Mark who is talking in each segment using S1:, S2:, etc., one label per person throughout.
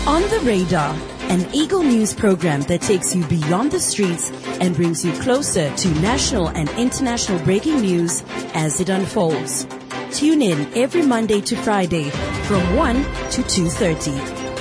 S1: On the Radar, an Eagle News program that takes you beyond the streets and brings you closer to national and international breaking news as it unfolds. Tune in every Monday to Friday from 1 to 2:30.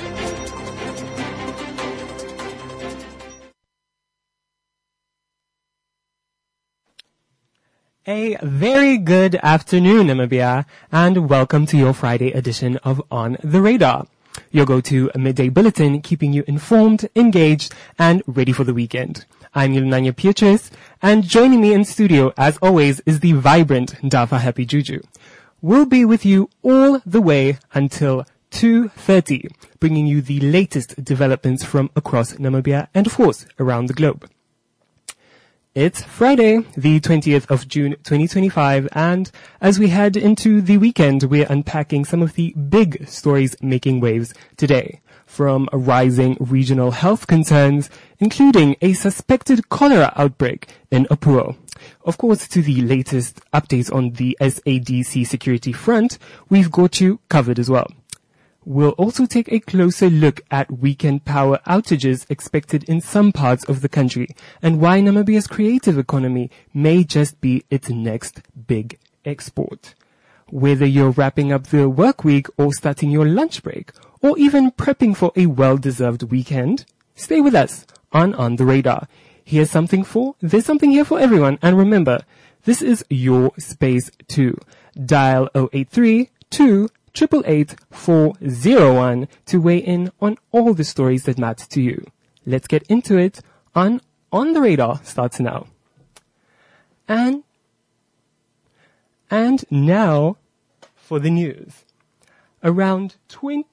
S2: A very good afternoon, Namibia, and welcome to your Friday edition of On the Radar, your go-to midday bulletin keeping you informed, engaged, and ready for the weekend. I'm Yulunanya Pietres, and joining me in studio, as always, is the vibrant Ndafa Happy Juju. We'll be with you all the way until 2:30, bringing you the latest developments from across Namibia and, of course, around the globe. It's Friday, the 20th of June 2025, and as we head into the weekend, we're unpacking some of the big stories making waves today. From rising regional health concerns, including a suspected cholera outbreak in Opuwo. Of course, to the latest updates on the SADC security front, we've got you covered as well. We'll also take a closer look at weekend power outages expected in some parts of the country and why Namibia's creative economy may just be its next big export. Whether you're wrapping up the work week or starting your lunch break or even prepping for a well-deserved weekend, stay with us on the Radar. There's something here for everyone. And remember, this is your space too. Dial 083-2 888-401 to weigh in on all the stories that matter to you. Let's get into it. On the Radar starts now. And now for the news. Around 20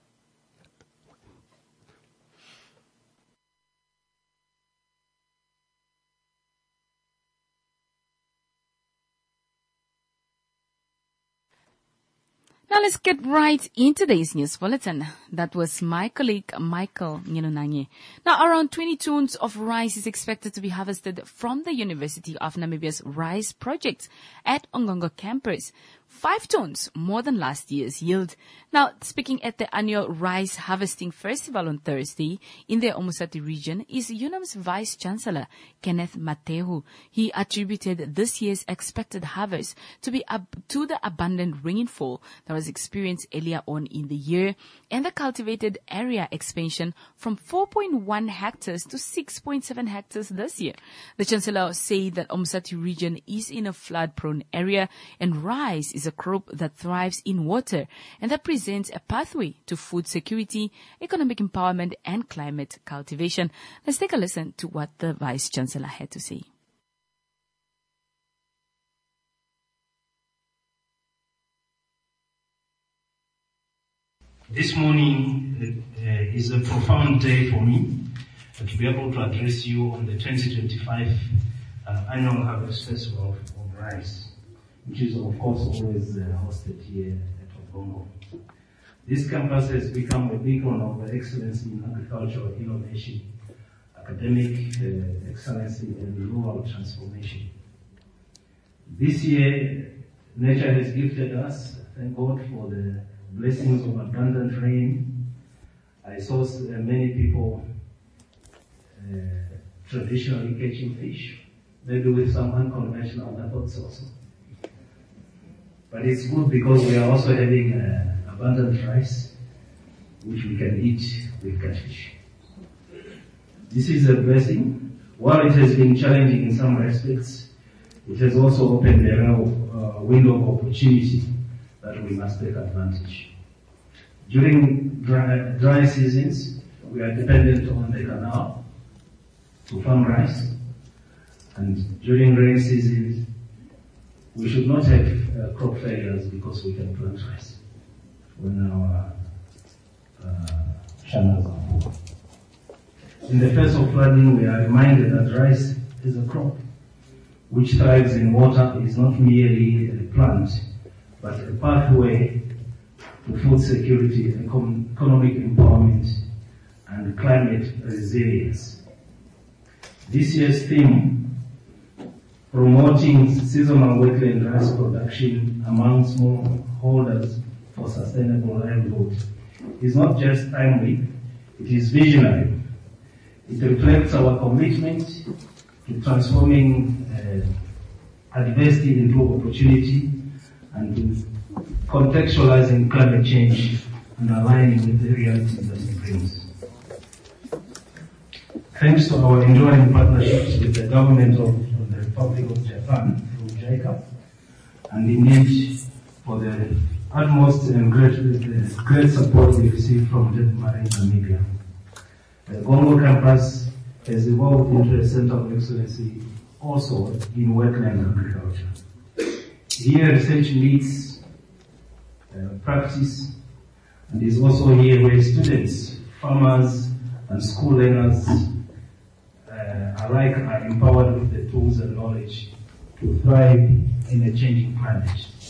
S3: Now let's get right into today's news bulletin. That was my colleague Michael Nyelonanye. Now around 20 tons of rice is expected to be harvested from the University of Namibia's rice project at Ongongo campus. 5 tons more than last year's yield. Now, speaking at the annual Rice Harvesting Festival on Thursday in the Omusati region is UNAM's Vice Chancellor, Kenneth Matehu. He attributed this year's expected harvest to the abundant rainfall that was experienced earlier on in the year and the cultivated area expansion from 4.1 hectares to 6.7 hectares this year. The Chancellor said that Omusati region is in a flood-prone area and rice is a crop that thrives in water and that presents a pathway to food security, economic empowerment, and climate cultivation. Let's take a listen to what the Vice Chancellor had to say.
S4: This morning is a profound day for me to be able to address you on the 2025 Annual Harvest Festival of Rice, which is of course always hosted here at Ongongo. This campus has become a beacon of excellence in agricultural innovation, academic excellency, and rural transformation. This year, nature has gifted us, thank God for the blessings of abundant rain. I saw many people traditionally catching fish, maybe with some unconventional methods also. But it's good because we are also having abundant rice, which we can eat with catfish. This is a blessing. While it has been challenging in some respects, it has also opened a window of opportunity that we must take advantage. During dry seasons, we are dependent on the canal to farm rice, and during rain seasons, we should not have crop failures because we can plant rice when our channels are full. In the face of flooding, we are reminded that rice is a crop which thrives in water. Is not merely a plant, but a pathway to food security, economic empowerment, and climate resilience. This year's theme, promoting seasonal wetland rice production among smallholders for sustainable livelihood, is not just timely, It is visionary. It reflects our commitment to transforming adversity into opportunity and to contextualizing climate change and aligning with the realities that it brings. Thanks to our enduring partnerships with the government of the Republic of Japan through JICA, and indeed for the utmost and great support we receive from Debmarine Namibia. The Congo campus has evolved into a center of excellency also in wetland agriculture. Here research meets practice, and is also here where students, farmers, and school learners alike are empowered with the tools and knowledge to thrive in a changing climate.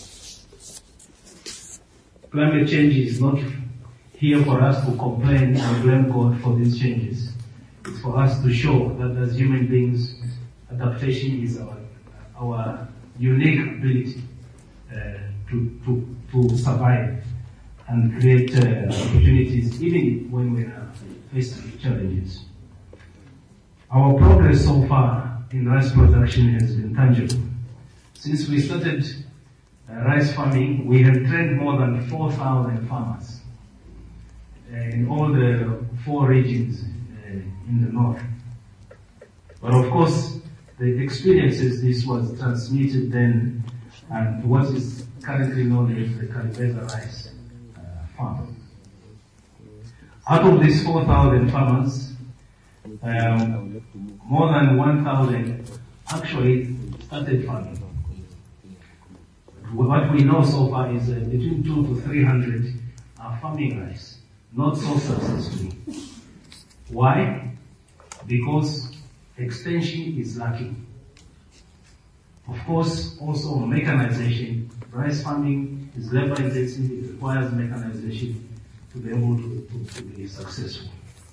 S4: Climate change is not here for us to complain and blame God for these changes. It's for us to show that as human beings, adaptation is our unique ability to survive and create opportunities even when we are faced with challenges. Our progress so far in rice production has been tangible. Since we started rice farming, we have trained more than 4,000 farmers in all the 4 regions in the north. But of course, the experiences this was transmitted then, and what is currently known as the Kalibeza rice farm. Out of these 4,000 farmers, more than 1,000 actually started farming. What we know so far is between 200 to 300 are farming rice, not so successfully. Why? Because extension is lacking. Of course, also mechanization. Rice farming is labor intensive, it requires mechanization to be able to be successful.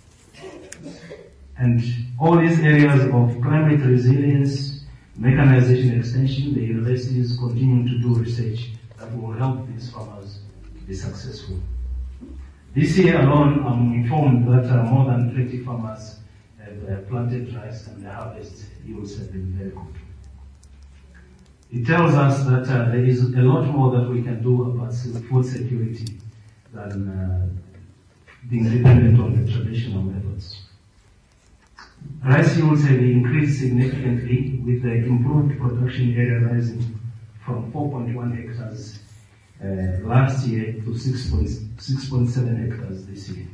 S4: And all these areas of climate resilience, mechanization extension, the university is continuing to do research that will help these farmers be successful. This year alone, I'm informed that more than 20 farmers have planted rice and the harvest yields have been very good. It tells us that there is a lot more that we can do about food security than being dependent on the traditional methods. Rice yields have increased significantly with the improved production area rising from 4.1 hectares last year to 6.7 hectares this year.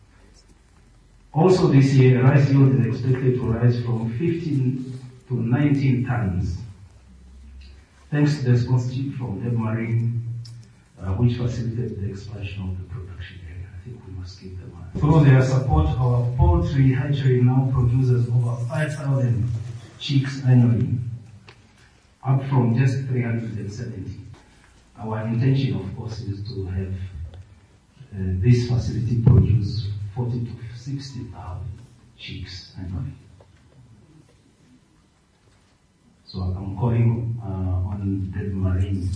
S4: Also this year, rice yield is expected to rise from 15 to 19 tons, thanks to the sponsorship from Debmarine, which facilitated the expansion of the production area. I think we must keep them on. Through their support, our poultry hatchery now produces over 5,000 chicks annually, up from just 370. Our intention, of course, is to have this facility produce 40 to 60,000 chicks annually. So I'm calling on Debmarine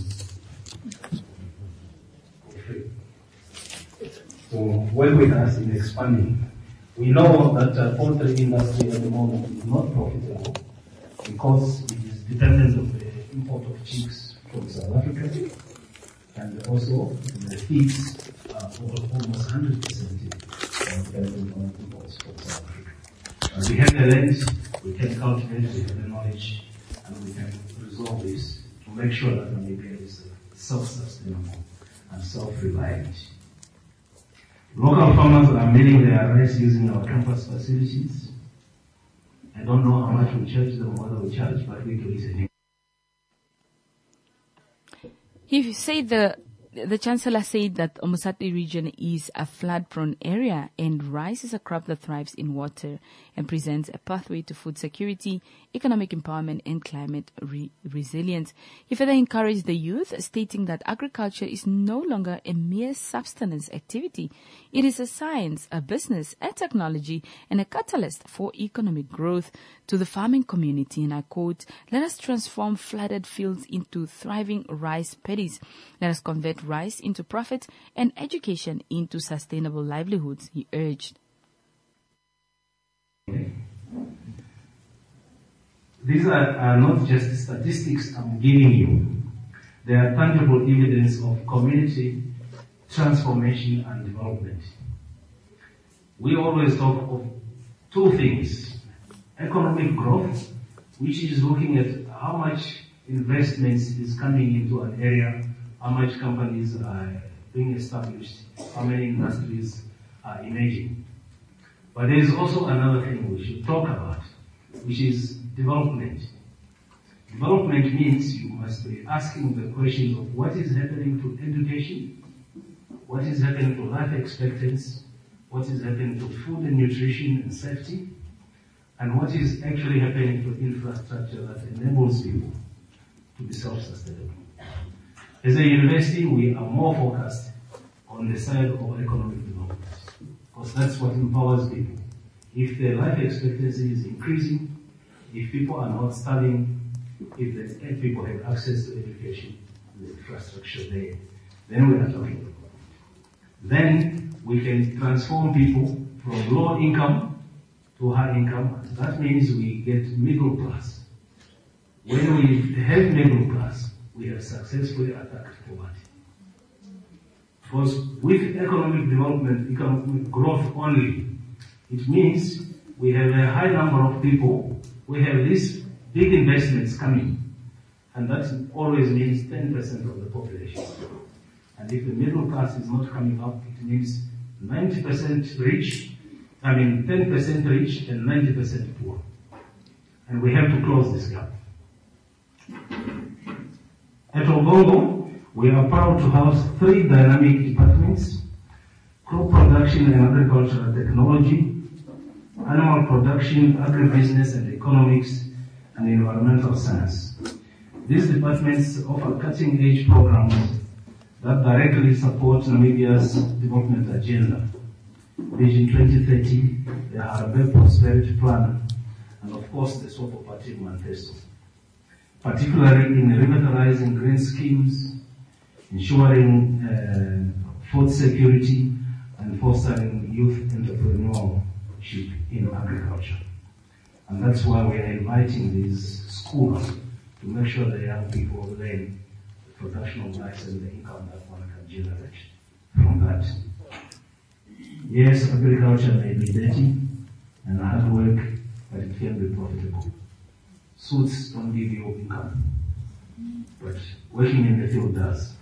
S4: to work with us in expanding. We know that the poultry industry at the moment is not profitable because it is dependent on the import of chicks from South Africa, and also the feeds are almost 100% dependent on imports from South Africa. We have the land, we can cultivate, we have the knowledge, and we can resolve this to make sure that Namibia is self-sustainable and self-reliant. Local farmers are milling their rice using our campus facilities. I don't know how much we charge them, whether we charge, but we do it.
S3: If you say the Chancellor said that Omusati region is a flood-prone area and rice is a crop that thrives in water and presents a pathway to food security, economic empowerment and climate resilience. He further encouraged the youth, stating that agriculture is no longer a mere subsistence activity. It is a science, a business, a technology and a catalyst for economic growth. To the farming community, and I quote, "Let us transform flooded fields into thriving rice paddies. Let us convert rice into profit and education into sustainable livelihoods," he urged.
S4: These are not just statistics I'm giving you. They are tangible evidence of community transformation and development. We always talk of two things. Economic growth, which is looking at how much investments is coming into an area, how much companies are being established, how many industries are emerging. But there is also another thing we should talk about, which is development. Development means you must be asking the questions of what is happening to education, what is happening to life expectancy, what is happening to food and nutrition and safety, and what is actually happening to infrastructure that enables people to be self-sustainable. As a university, we are more focused on the side of economic development, because that's what empowers people. If their life expectancy is increasing, if people are not studying, if people have access to education, the infrastructure there, then we are talking about it. Then we can transform people from low income to high income. That means we get middle class. When we have middle class, we have successfully attacked poverty. Because with economic development, economic growth only, it means we have a high number of people, we have these big investments coming, and that always means 10% of the population. And if the middle class is not coming up, it means 90% rich, 10% rich and 90% poor. And we have to close this gap. At Obongo, we are proud to house 3 dynamic departments: crop production and agricultural technology, animal production, agribusiness and economics, and environmental science. These departments offer cutting-edge programs that directly support Namibia's development agenda, Vision 2030, the Harare Prosperity Plan, and of course the Sopo Party Manifesto, particularly in revitalizing green schemes, ensuring food security, and fostering youth entrepreneurship in agriculture. And that's why we are inviting these schools to make sure the young people learn the production of rice and the income that one can generate from that. Yes, agriculture may be dirty and hard work, but it can be profitable. Suits don't give you income, but working in the field does.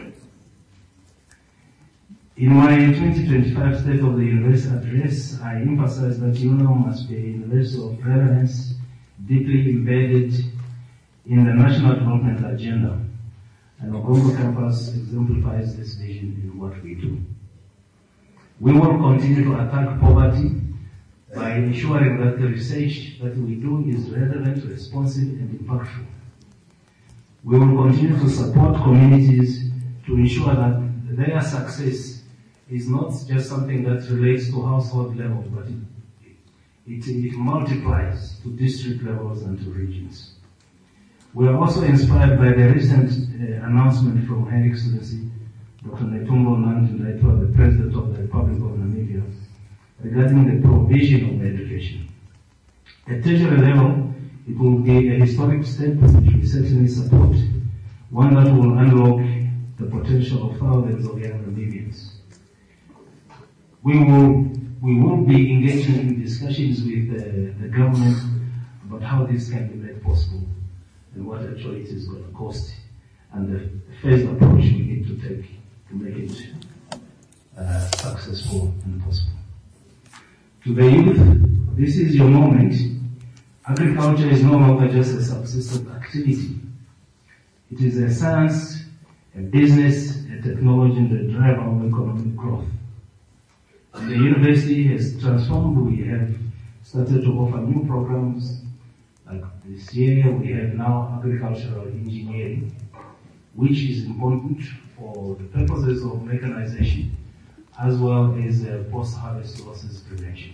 S4: In my 2025 State of the University address, I emphasized that UNAM must be a university of relevance, deeply embedded in the national development agenda, and Obongo campus exemplifies this vision in what we do. We will continue to attack poverty by ensuring that the research that we do is relevant, responsive, and impactful. We will continue to support communities to ensure that their success is not just something that relates to household level, but it multiplies to district levels and to regions. We are also inspired by the recent announcement from Her Excellency Dr. Netumbo Nandi-Ndaitwah, the President of the Republic of Namibia, regarding the provision of education. At tertiary level, it will be a historic step which we certainly support, one that will unlock the potential of thousands of young Namibians. We will be engaging in discussions with the government about how this can be made possible and what actually it is going to cost, and the phased approach we need to take to make it successful and possible. To the youth, this is your moment. Agriculture is no longer just a subsistence activity. It is a science, a business, a technology that drive our economic growth. And the university has transformed. We have started to offer new programs. Like this year, we have now agricultural engineering, which is important for the purposes of mechanization, as well as post-harvest losses prevention.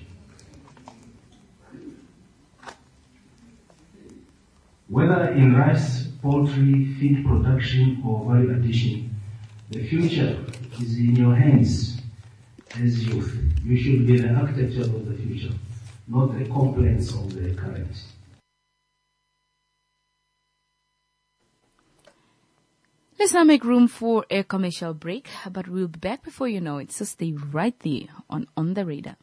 S4: Whether in rice, poultry, feed production, or value addition, the future is in your hands as youth. You should be the architecture of the future, not a complaint of the current.
S3: Let's now make room for a commercial break, but we'll be back before you know it, so stay right there on the radar.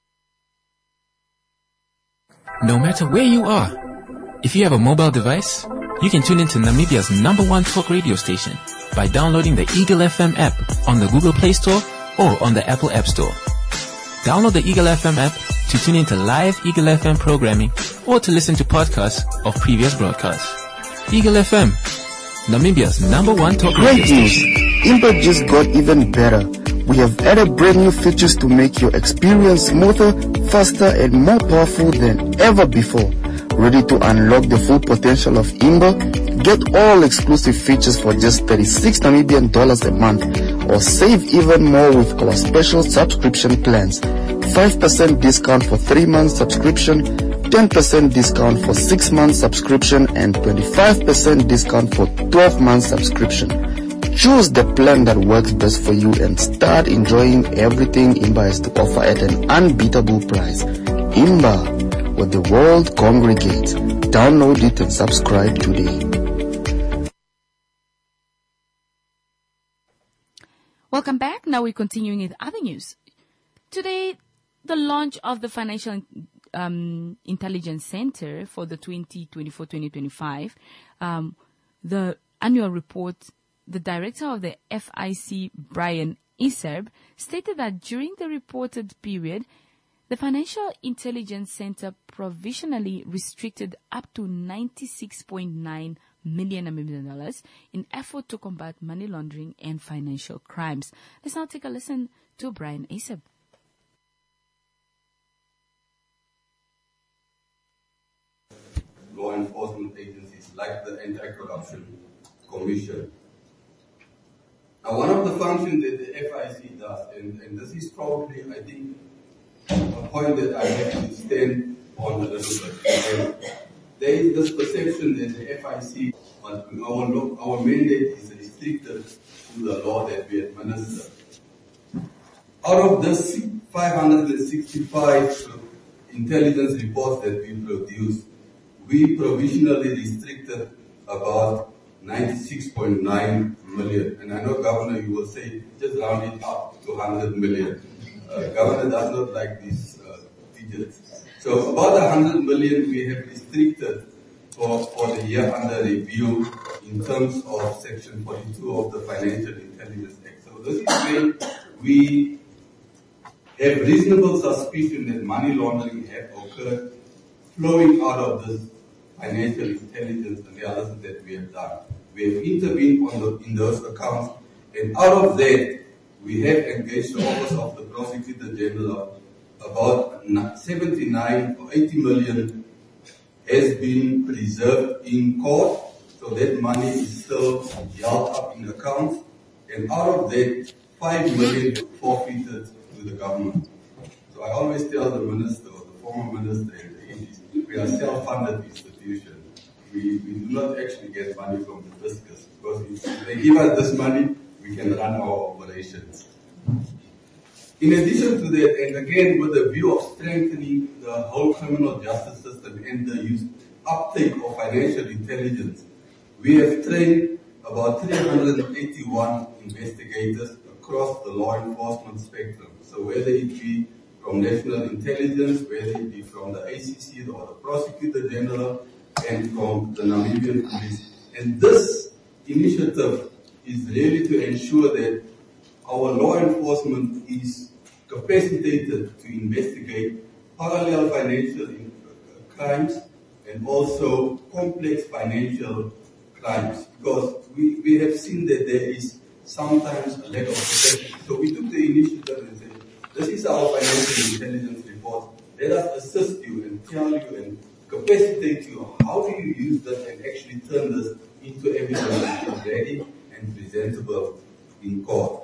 S5: No matter where you are, if you have a mobile device, you can tune into Namibia's #1 talk radio station by downloading the Eagle FM app on the Google Play Store or on the Apple App Store. Download the Eagle FM app to tune into live Eagle FM programming or to listen to podcasts of previous broadcasts. Eagle FM, Namibia's #1 talk radio station.
S6: Imba just got even better. We have added brand new features to make your experience smoother, faster, and more powerful than ever before. Ready to unlock the full potential of Imba? Get all exclusive features for just 36 Namibian dollars a month, or save even more with our special subscription plans. 5% discount for 3 months subscription, 10% discount for 6 months subscription, and 25% discount for 12 months subscription. Choose the plan that works best for you and start enjoying everything Imba has to offer at an unbeatable price. Imba, where the world congregates. Download it and subscribe today.
S3: Welcome back. Now we're continuing with other news. Today, the launch of the Financial Intelligence Center for the 2024-2025, the annual report, the director of the FIC, Brian Iserb, stated that during the reported period, the Financial Intelligence Center provisionally restricted up to $96.9 million in effort to combat money laundering and financial crimes. Let's now take a listen to Brian Iserb.
S7: Law enforcement agencies like the Anti-Corruption Commission. Now, one of the functions that the FIC does, and this is probably, I think, a point that I have to stand on a little bit. There is this perception that the FIC, our mandate is restricted to the law that we administer. Out of this 565 intelligence reports that we produce, we provisionally restricted about 96.9 million. And I know, Governor, you will say, just round it up to 100 million. Governor does not like these figures. So about 100 million we have restricted for the year under review in terms of Section 42 of the Financial Intelligence Act. So this is where we have reasonable suspicion that money laundering have occurred flowing out of this financial intelligence analysis that we have done. We have intervened in those accounts, and out of that, we have engaged the Office of the Prosecutor General. About 79 or 80 million has been preserved in court, so that money is still held up in accounts, and out of that, 5 million forfeited to the government. So I always tell the minister, or the former minister, and the MPs, we are self-funded institution. We do not actually get money from the fiscus, because if they give us this money, we can run our operations. In addition to that, and again with the view of strengthening the whole criminal justice system and the uptake of financial intelligence, we have trained about 381 investigators across the law enforcement spectrum. So whether it be from national intelligence, whether it be from the ACC or the Prosecutor General, and from the Namibian Police. And this initiative is really to ensure that our law enforcement is capacitated to investigate parallel financial crimes and also complex financial crimes, because we have seen that there is sometimes a lack of protection. So we took the initiative and said, this is our financial intelligence report. Let us assist you and tell you and capacitate you on how do you use that and actually turn this into evidence that is ready and presentable in court.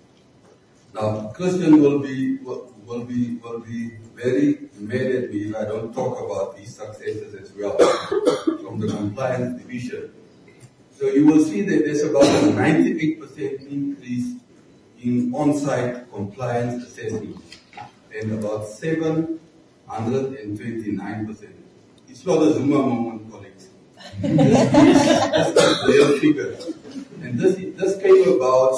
S7: Now, Christian will be very mad at me if I don't talk about these successes as well from the compliance division. So you will see that there's about a 98% increase in on-site compliance assessments and about 7 129%. It's not a Zuma moment, colleagues. This is the real figure. And this came about.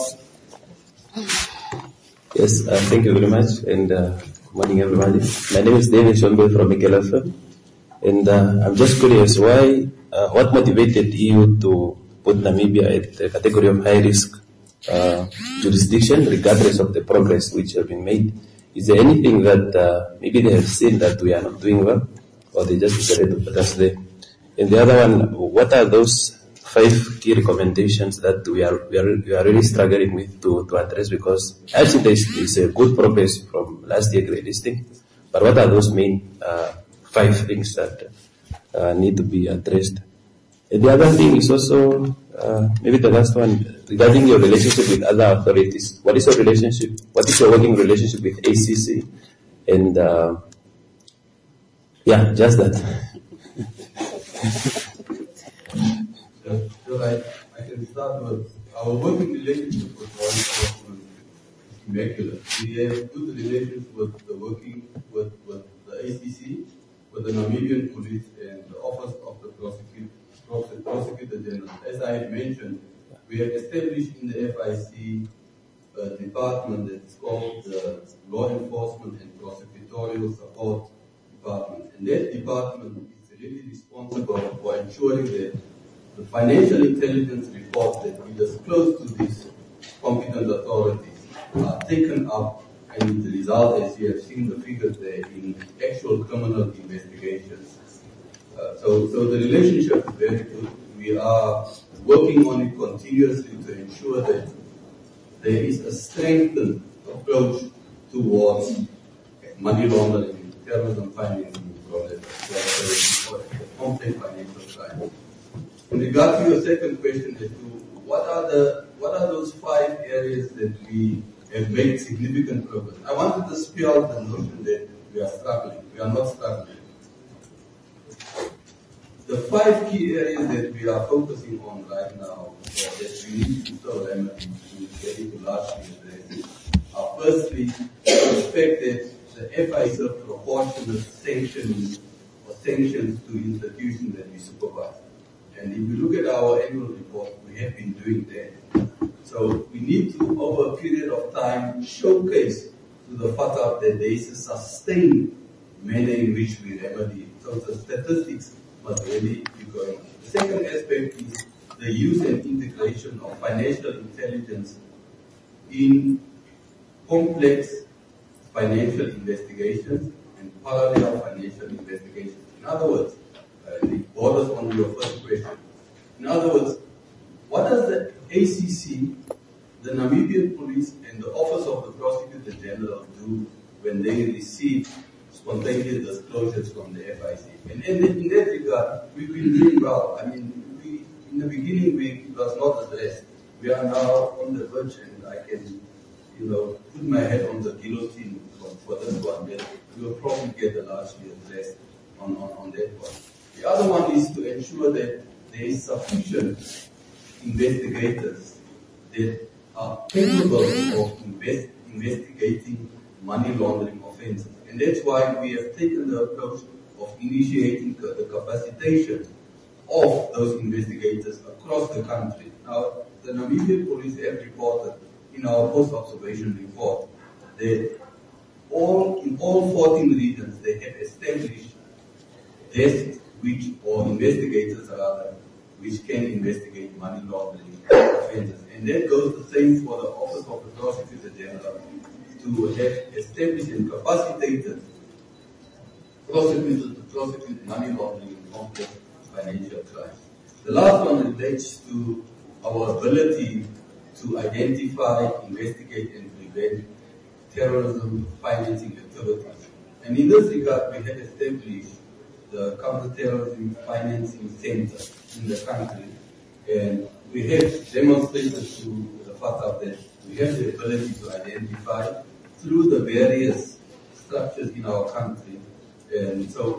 S8: Yes, thank you very much, and good morning, everybody. My name is David Shombe from Miguel FM, and I'm just curious what motivated you to put Namibia at the category of high risk jurisdiction, regardless of the progress which has been made. Is there anything that maybe they have seen that we are not doing well, or they just decided to put us there? And the other one, what are those 5 key recommendations that we are really struggling with to address? Because actually there's a good progress from last year grade listing, but what are those main 5 things that need to be addressed? And the other thing is also maybe the last one, regarding your relationship with other authorities. What is your relationship? What is your working relationship with ACC? And just that.
S7: So I can start with our working relationship with law enforcement is immaculate. We have good relations with the ACC, with the Namibian police, and the Office of the Prosecutor General. As I had mentioned, we have established in the FIC a department that's called the Law Enforcement and Prosecutorial Support Department. And that department is really responsible for ensuring that the financial intelligence reports that we disclose to these competent authorities are taken up, and the result, as you have seen the figures there, in actual criminal investigations. So the relationship is very good. We are working on it continuously to ensure that there is a strengthened approach towards money laundering, terrorism financing, complex financial crime. In regard to your second question as to what are those 5 areas that we have made significant progress, I wanted to dispel the notion that we are struggling. We are not struggling. The 5 key areas that we are focusing on right now, or that we need to show remedy to get into largely address, are firstly the fact that the FIC is proportionate sanctions to institutions that we supervise. And if you look at our annual report, we have been doing that. So we need to, over a period of time, showcase to the FATF that there is a sustained manner in which we remedy. So the statistics must really be going on. The second aspect is the use and integration of financial intelligence in complex financial investigations and parallel financial investigations. In other words, it borders on your first question. In other words, what does the ACC, the Namibian police, and the Office of the Prosecutor General do when they receive spontaneous disclosures from the FIC? And in that regard, we've been doing well. I mean, in the beginning, it was not addressed. We are now on the verge, and I can, put my head on the guillotine for this one. That we will probably get a largely addressed on that one. The other one is to ensure that there is sufficient investigators that are capable of investigating money laundering offenses. And that's why we have taken the approach of initiating the capacitation of those investigators across the country. Now, the Namibian police have reported in our post-observation report that in all 14 regions they have established desks or investigators which can investigate money laundering offenses. And that goes the same for the Office of the Prosecutor General, to have established and capacitated prosecutors to prosecute money laundering and complex financial crimes. The last one relates to our ability to identify, investigate, and prevent terrorism financing activities. And in this regard, we have established the Counterterrorism Financing Center in the country, and we have demonstrated to the FATF that we have the ability to identify through the various structures in our country. And so,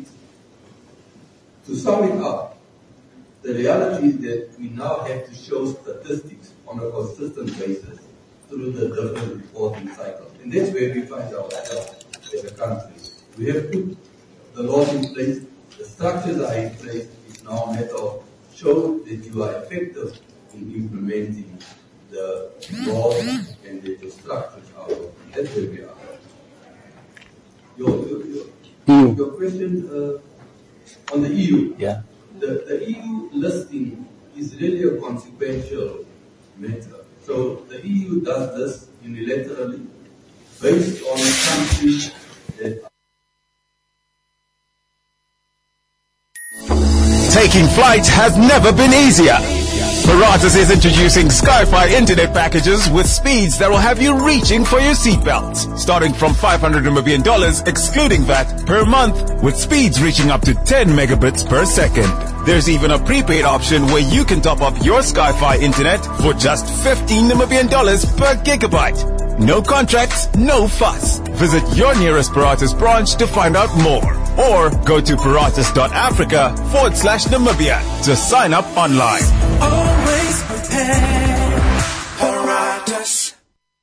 S7: to sum it up, the reality is that we now have to show statistics on a consistent basis through the different reporting cycles. And that's where we find ourselves as a country. We have put the laws in place, the structures are in place. It's now a matter of showing that you are effective in implementing the laws and the structures out of. That's where we are. Your question on the EU.
S8: Yeah.
S7: The EU listing is really a consequential matter. So the EU does this unilaterally based on countries that.
S9: Taking flight has never been easier. Paratus is introducing Sky-Fi internet packages with speeds that will have you reaching for your seatbelts. Starting from $500 Namibian excluding VAT per month, with speeds reaching up to 10 megabits per second. There's even a prepaid option where you can top up your Sky-Fi internet for just $15 Namibian per gigabyte. No contracts, no fuss. Visit your nearest Paratus branch to find out more. Or go to paratus.africa/Namibia to sign up online.
S10: Always prepared, Paratus.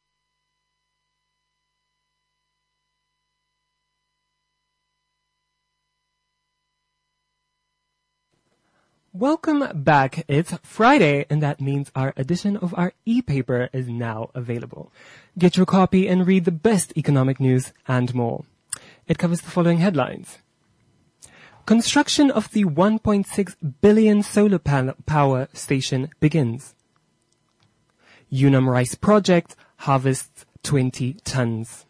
S2: Welcome back. It's Friday, and that means our edition of our e-paper is now available. Get your copy and read the best economic news and more. It covers the following headlines. Construction of the 1.6 billion solar power station begins. Unam rice project harvests 20 tons.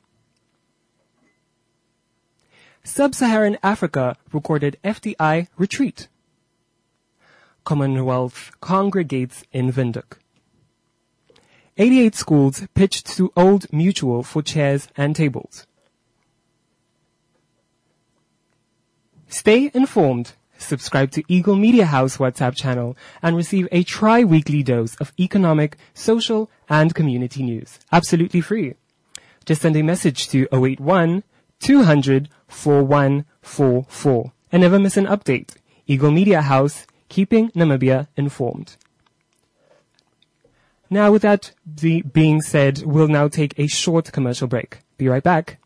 S2: Sub-Saharan Africa recorded FDI retreat. Commonwealth congregates in Windhoek. 88 schools pitched to Old Mutual for chairs and tables. Stay informed. Subscribe to Eagle Media House WhatsApp channel and receive a tri-weekly dose of economic, social, and community news. Absolutely free. Just send a message to 081 200 4144 and never miss an update. Eagle Media House, keeping Namibia informed. Now, with that being said, we'll now take a short commercial break. Be right back.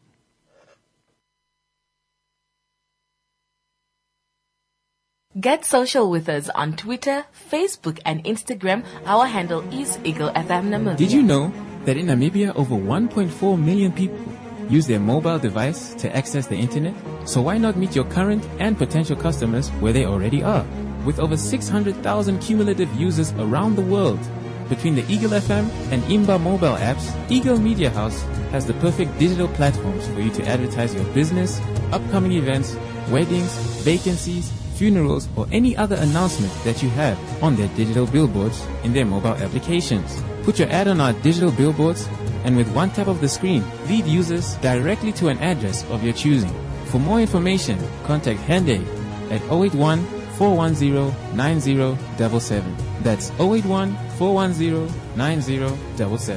S11: Get social with us on Twitter, Facebook, and Instagram. Our handle is Eagle FM Namibia.
S5: Did you know that in Namibia over 1.4 million people use their mobile device to access the internet? So why not meet your current and potential customers where they already are? With over 600,000 cumulative users around the world, between the Eagle FM and Imba mobile apps, Eagle Media House has the perfect digital platforms for you to advertise your business, upcoming events, weddings, vacancies, funerals, or any other announcement that you have on their digital billboards in their mobile applications. Put your ad on our digital billboards, and with one tap of the screen, lead users directly to an address of your choosing. For more information, contact Hende at 081 410 9077. That's 081 410 9077.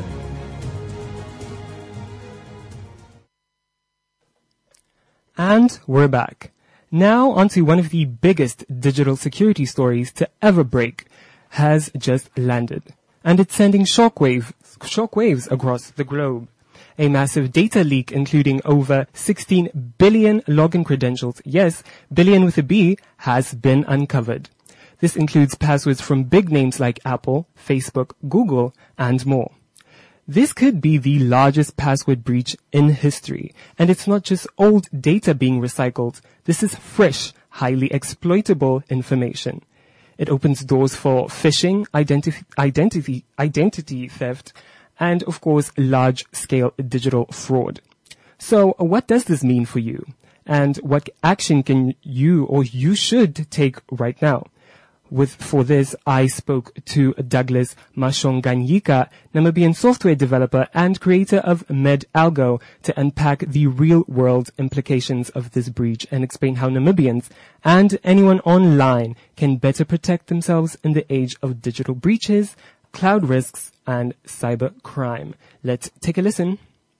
S2: And we're back. Now onto one of the biggest digital security stories to ever break has just landed. And it's sending shockwaves across the globe. A massive data leak including over 16 billion login credentials, yes, billion with a B, has been uncovered. This includes passwords from big names like Apple, Facebook, Google, and more. This could be the largest password breach in history. And it's not just old data being recycled. This is fresh, highly exploitable information. It opens doors for phishing, identity theft, and of course, large-scale digital fraud. So what does this mean for you? And what action can you should take right now? For this, I spoke to Douglas Mashonganyika, Namibian software developer and creator of MedAlgo, to unpack the real-world implications of this breach and explain how Namibians and anyone online can better protect themselves in the age of digital breaches, cloud risks, and cyber crime. Let's take a listen.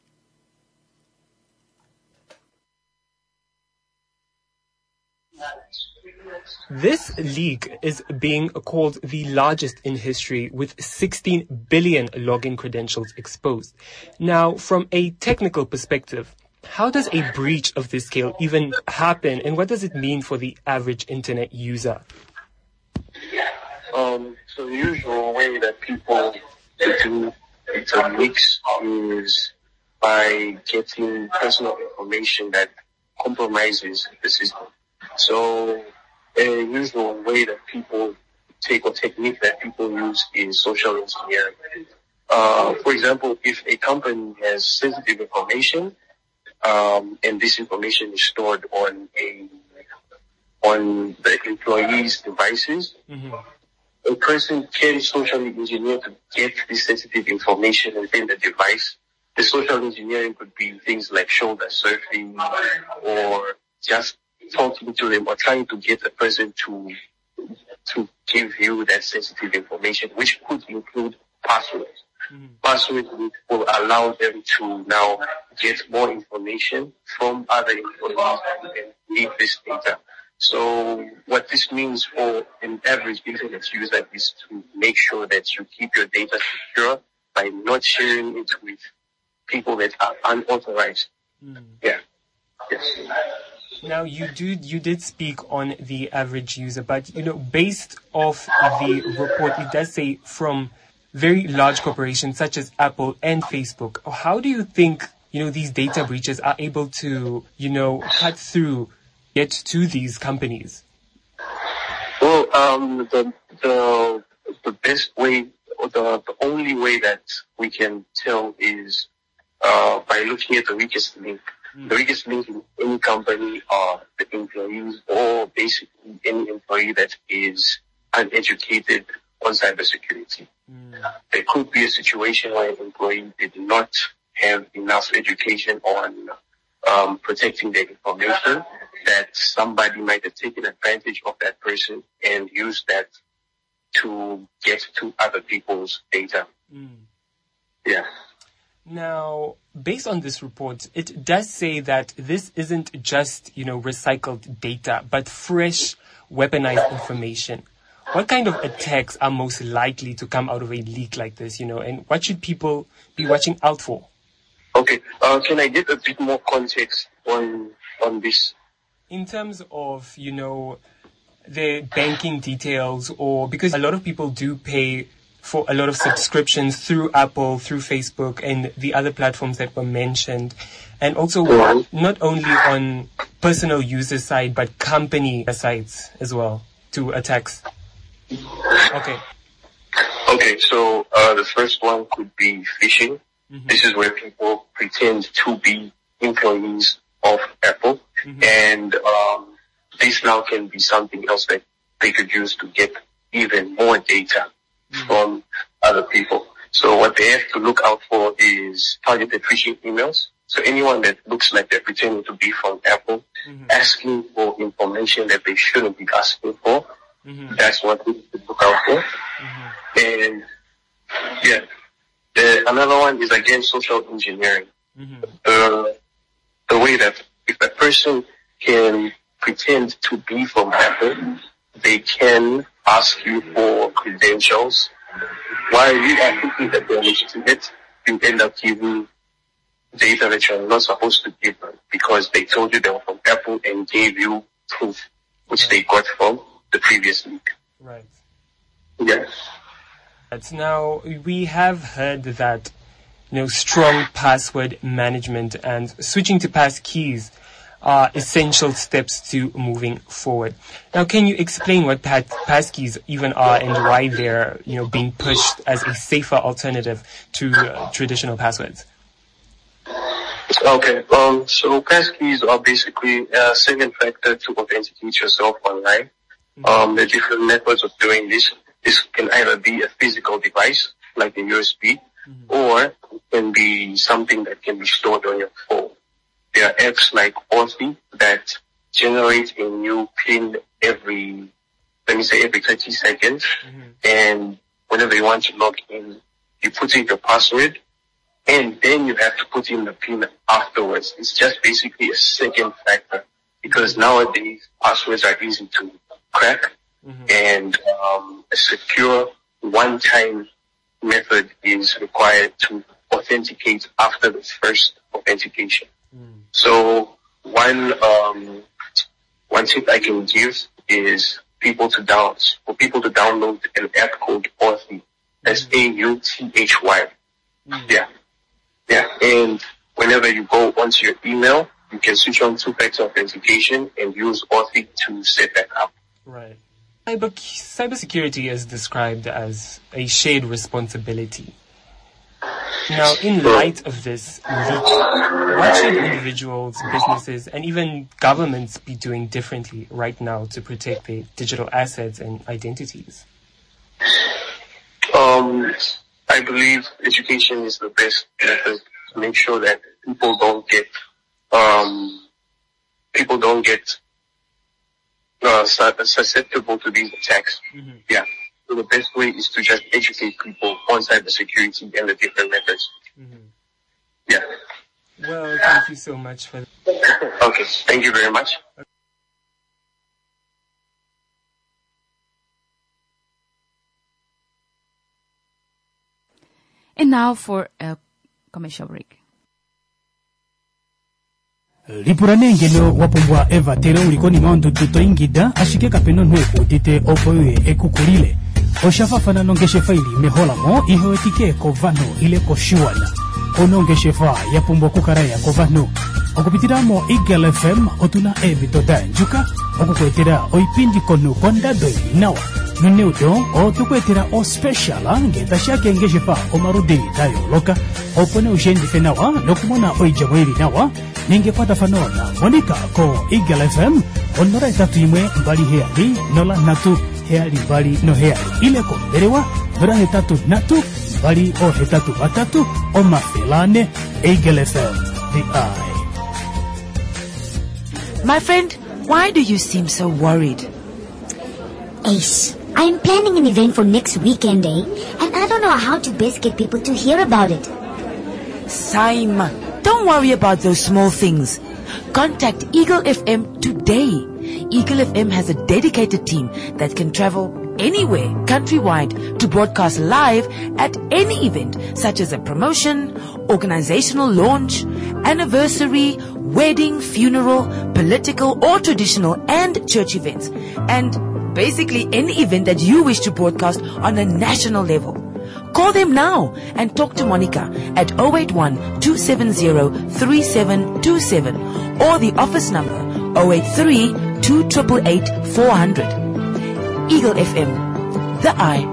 S2: This leak is being called the largest in history, with 16 billion login credentials exposed. Now, from a technical perspective, How does a breach of this scale even happen, and what does it mean for the average internet user?
S12: So the usual way that people do data leaks is by getting personal information that compromises the system. So a usual way that people take, or technique that people use, is social engineering. For example, if a company has sensitive information, and this information is stored on the employees' devices, a person can socially engineer to get this sensitive information within the device. The social engineering could be things like shoulder surfing, or just talking to them, or trying to get a person to give you that sensitive information, which could include passwords. Passwords will allow them to now get more information from other employees and leak this data. So what this means for an average internet user is to make sure that you keep your data secure by not sharing it with people that are unauthorized. Yeah. Yes.
S2: Now, you did speak on the average user, but, based off the report, it does say from very large corporations such as Apple and Facebook. How do you think, these data breaches are able to, cut through, get to these companies?
S12: Well, the best way, or the only way that we can tell is by looking at the weakest link. The weakest link in any company are the employees, or basically any employee that is uneducated on cybersecurity. There could be a situation where an employee did not have enough education on protecting their information, that somebody might have taken advantage of that person and used that to get to other people's data. Yeah.
S2: Now, based on this report, it does say that this isn't just, recycled data, but fresh, weaponized information. What kind of attacks are most likely to come out of a leak like this, and what should people be watching out for?
S12: Okay. Can I get a bit more context on this?
S2: In terms of, the banking details, or because a lot of people do pay for a lot of subscriptions through Apple, through Facebook, and the other platforms that were mentioned. And also not only on personal user side, but company sites as well to attacks. Okay.
S12: Okay, so the first one could be phishing. This is where people pretend to be employees of Apple. And this now can be something else that they could use to get even more data from other people. So what they have to look out for is targeted phishing emails. So anyone that looks like they're pretending to be from Apple, asking for information that they shouldn't be asking for, that's what we should look out for. And another one is again social engineering. The way that if a person can pretend to be from Apple, they can ask you for credentials. While you are thinking that they're legitimate, you end up giving data that you're not supposed to give them because they told you they were from Apple and gave you proof, which they got from the previous leak.
S2: Right.
S12: Yes.
S2: Now, we have heard that, strong password management and switching to pass keys are essential steps to moving forward. Now, can you explain what passkeys even are and why they're, being pushed as a safer alternative to traditional passwords?
S12: Okay. So passkeys are basically a second factor to authenticate yourself online. There are different methods of doing this. This can either be a physical device, like a USB, or it can be something that can be stored on your phone. There are apps like Authy that generate a new PIN every 30 seconds. And whenever you want to log in, you put in your password, and then you have to put in the PIN afterwards. It's just basically a second factor because nowadays passwords are easy to crack, and a secure one-time method is required to authenticate after the first authentication. So one tip I can give is for people to download an app called Authy. SAUTHY. Yeah. And whenever you go onto your email, you can switch on two-factor authentication and use Authy to set that up.
S2: Right. Cybersecurity is described as a shared responsibility. Now, in light of this, what should individuals, businesses, and even governments be doing differently right now to protect their digital assets and identities?
S12: I believe education is the best method to make sure that people don't get susceptible to these attacks.
S2: Mm-hmm.
S12: Yeah. So the best way is to just educate people on cybersecurity and the different methods.
S2: Mm-hmm.
S12: Yeah.
S2: Well, thank you so much for that.
S12: Okay. Thank you very much.
S3: And now for a commercial break.
S13: Lipuranengelo wapumbwa eva tere ulikoni maondo tuto ingida ashike kapeno nweku dite opoye ekukulile. Oshafafana nongeshe faili mehola mo ihoetike kovano ile koshuana. Onongeshe fa yapumbwa kukaraya kovano. Okupitiramo Eagle FM otuna ebitoda njuka. Okukwetera oipindi konu kondadoi nawa. Nuneudo otukwetera o special ngeta shake ngeshe fa omarudi dayo loka. Opone ushendi fenawa nokumona oijamweli nawa. Ningepata fanona Monica ko Eagle FM onora itatu imwe mbali heali nola natu heali mbali no heali ile ko berewa nora hetatu natu mbali o hetatu batatu o mafelane Eagle FM the eye.
S14: My friend, why do you seem so worried?
S15: Ace, I'm planning an event for next weekend, and I don't know how to best get people to hear about it.
S14: Saima, don't worry about those small things. Contact Eagle FM today. Eagle FM has a dedicated team that can travel anywhere countrywide to broadcast live at any event, such as a promotion, organizational launch, anniversary, wedding, funeral, political or traditional and church events, and basically any event that you wish to broadcast on a national level. Call them now and talk to Monica at 081-270-3727 or the office number 083-288-400. Eagle FM, the eye.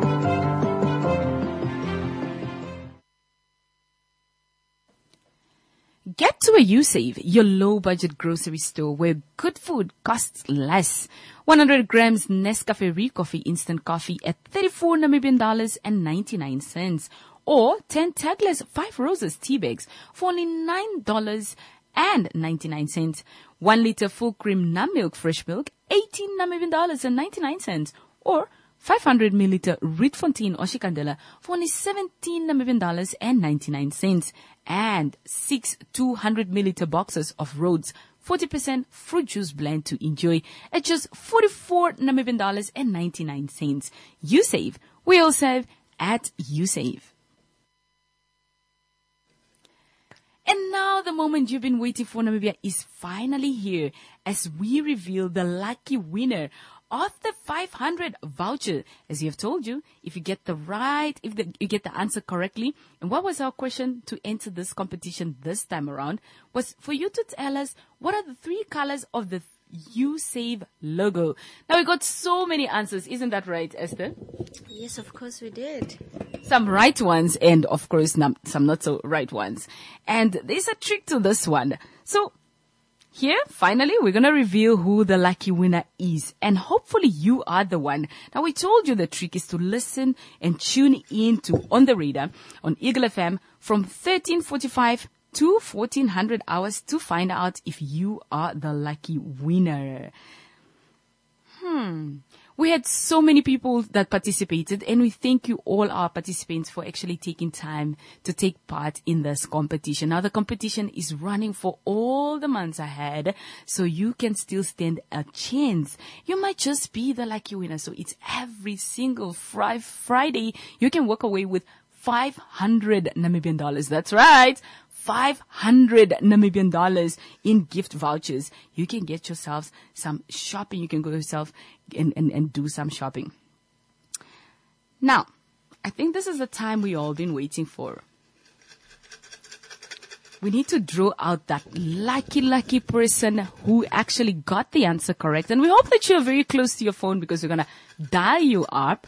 S3: Get to a USave, your low-budget grocery store where good food costs less. 100 grams Nescafe Recoffee instant coffee at 34 Namibian dollars and 99 cents, or 10 Tagless 5 Roses tea bags for only $9 and 99 cents. 1 liter full cream Num Milk fresh milk, 18 Namibian dollars and 99 cents, or 500 milliliter Rietfontein Oshikandela for only 17 Namibian dollars and 99 cents, and 6 200 milliliter boxes of Rhodes 40% fruit juice blend to enjoy at just 44 Namibian dollars and 99 cents. USave, we all save at USave. And now the moment you've been waiting for, Namibia, is finally here as we reveal the lucky winner of the 500 voucher. As we have told you, if you get you get the answer correctly. And what was our question to enter this competition this time around was for you to tell us what are the 3 colors of the USave logo. Now we got so many answers, isn't that right, Esther?
S16: Yes, of course we did.
S3: Some right ones and of course some not so right ones. And there's a trick to this one. So here, finally, we're going to reveal who the lucky winner is. And hopefully you are the one. Now, we told you the trick is to listen and tune in to On the Radar on Eagle FM from 13:45 to 1400 hours to find out if you are the lucky winner. We had so many people that participated, and we thank you all our participants for actually taking time to take part in this competition. Now the competition is running for all the months ahead, so you can still stand a chance. You might just be the lucky winner. So it's every single Friday you can walk away with 500 Namibian dollars. That's right. 500 Namibian dollars in gift vouchers. You can get yourselves some shopping. You can go yourself and do some shopping. Now, I think this is the time we all been waiting for. We need to draw out that lucky person who actually got the answer correct. And we hope that you're very close to your phone because we're going to dial you up.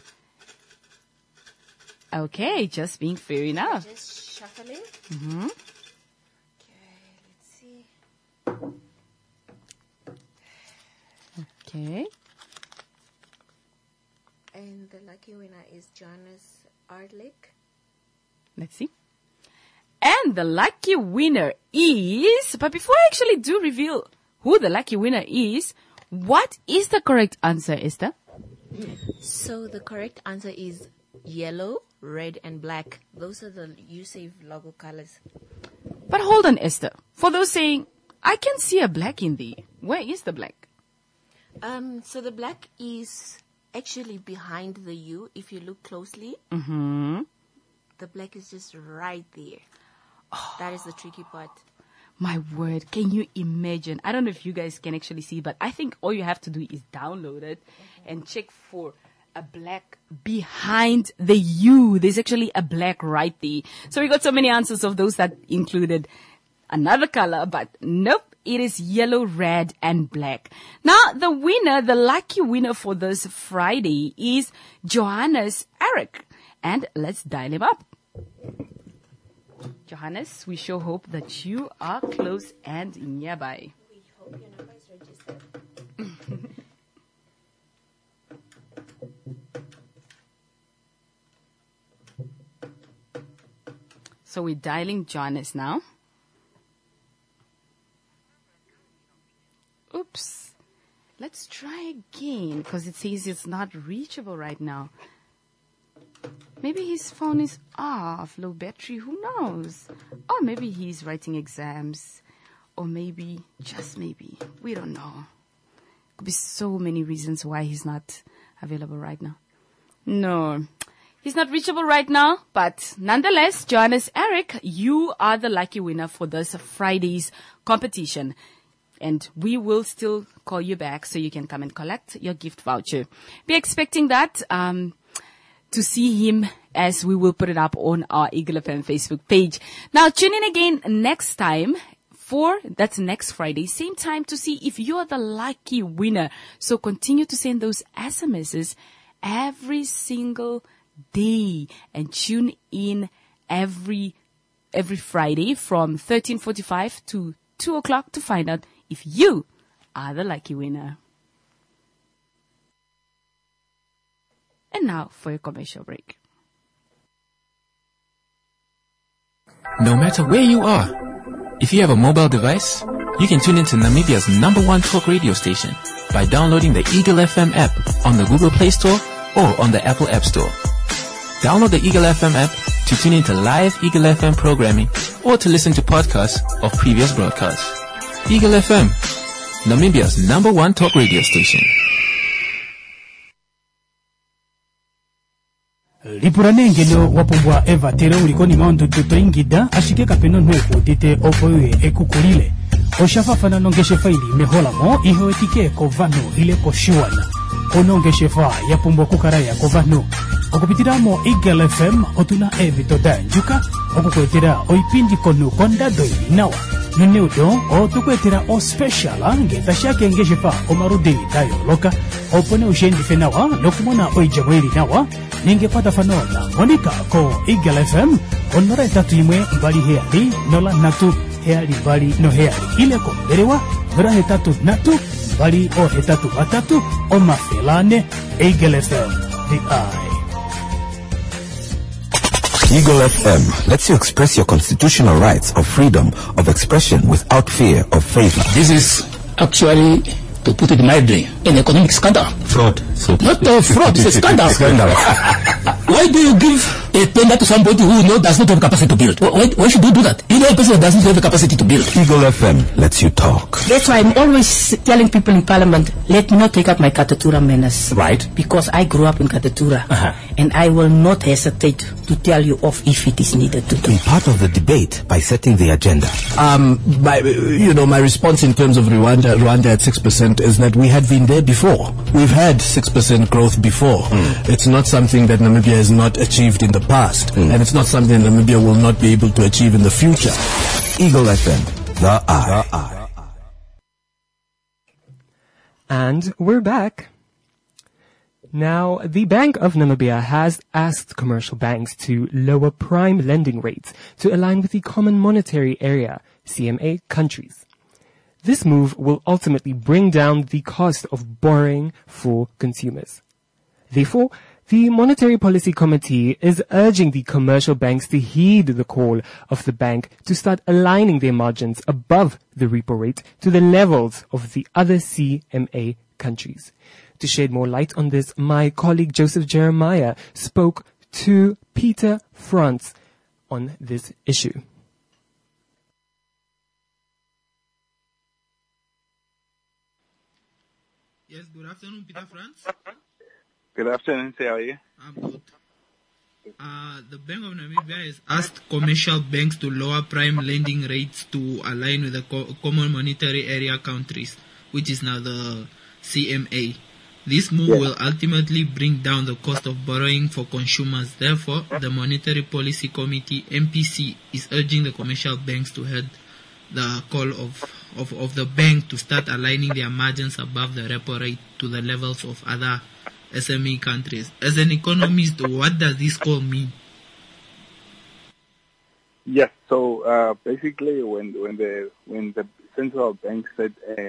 S3: Okay, just being fair enough.
S16: Just shuffling.
S3: Mm-hmm.
S16: Okay, let's see.
S3: Okay.
S16: And the lucky winner is Johannes Ardlick.
S3: Let's see. And the lucky winner is, but before I actually do reveal who the lucky winner is, what is the correct answer, Esther?
S11: So the correct answer is yellow, red, and black. Those are the USAVE logo colors.
S3: But hold on, Esther. For those saying, I can see a black in there. Where is the black?
S11: So the black is actually behind the U. If you look closely,
S3: Mm-hmm.
S11: the black is just right there. That is the tricky part.
S3: My word, can you imagine? I don't know if you guys can actually see, but I think all you have to do is download it and check for a black behind the U. There's actually a black right there. So we got so many answers of those that included another color, but nope, it is yellow, red, and black. Now, the winner, the lucky winner for this Friday is Johannes Eric. And let's dial him up. Johannes, we sure hope that you are close and nearby.
S16: We hope your number is registered.
S3: So we're dialing Johannes now. Oops. Let's try again because it says it's not reachable right now. Maybe his phone is off, low battery, who knows? Or maybe he's writing exams. Or maybe, just maybe, we don't know. Could be so many reasons why he's not available right now. No, he's not reachable right now, but nonetheless, Johannes Eric, you are the lucky winner for this Friday's competition. And we will still call you back so you can come and collect your gift voucher. Be expecting that, to see him as we will put it up on our Eagle FM Facebook page. Now tune in again next time that's next Friday, same time to see if you're the lucky winner. So continue to send those SMSs every single day and tune in every Friday from 13:45 to 2 o'clock to find out if you are the lucky winner. And now for a commercial break.
S5: No matter where you are, if you have a mobile device, you can tune into Namibia's #1 talk radio station by downloading the Eagle FM app on the Google Play Store or on the Apple App Store. Download the Eagle FM app to tune into live Eagle FM programming or to listen to podcasts of previous broadcasts. Eagle FM, Namibia's #1 talk radio station.
S13: lipuranengelo wapumbwa eva tere ulikoni maundu tutoingida ashike kapeno nhuku tite opoye ekukulile oshafafana nongeshe faili meholamo ihoetike kovano ile koshuana onongeshefa yapumbwa kukaraya kovano okupitiramo Eagle FM otuna evito danjuka okukwetera oipindi konu kondado nawa nuneudo otukwetera o special ngetashake ngeshefa omarudini tayo loka opone ushendife nawa nokumona oijamweli nawa ningepata fanola monika ko Eagle FM onora tatu imwe mbali heali nola natu heali mbali no heali ile ko derewa vera hetatu natu mbali o hetatu batatu o mafelane Eagle FM the eye.
S17: Eagle FM lets you express your constitutional rights of freedom of expression without fear of favor.
S18: This is actually, to put it mildly, an economic scandal.
S17: Fraud.
S18: So not fraud, it's a scandal.
S17: Scandal.
S18: Why do you give tender to somebody who does not have capacity to build. Why should you do that? You know a person that doesn't have the capacity to build.
S17: Eagle FM lets you talk.
S14: That's why I'm always telling people in Parliament, let me not take up my Katatura manners.
S17: Right.
S14: Because I grew up in Katatura. And I will not hesitate to tell you off if it is needed to do.
S17: Be part of the debate by setting the agenda.
S19: My response in terms of Rwanda at 6% is that we had been there before. We've had 6% growth before. It's not something that Namibia has not achieved in the past, and it's not something Namibia will not be able to achieve in the future.
S17: Eagle FM, the eye.
S2: And we're back. Now, the Bank of Namibia has asked commercial banks to lower prime lending rates to align with the Common Monetary Area, CMA, countries. This move will ultimately bring down the cost of borrowing for consumers. Therefore, the Monetary Policy Committee is urging the commercial banks to heed the call of the bank to start aligning their margins above the repo rate to the levels of the other CMA countries. To shed more light on this, my colleague Joseph Jeremiah spoke to Peter France on this issue.
S20: Yes, good afternoon, Peter France.
S21: Good afternoon, how are you?
S20: I'm good. The Bank of Namibia has asked commercial banks to lower prime lending rates to align with the Common Monetary Area countries, which is now the CMA. This move will ultimately bring down the cost of borrowing for consumers. Therefore, the Monetary Policy Committee, MPC, is urging the commercial banks to heed the call of the bank to start aligning their margins above the repo rate to the levels of other SME countries. As an economist, what does this call mean?
S21: Yes, so basically when the central bank set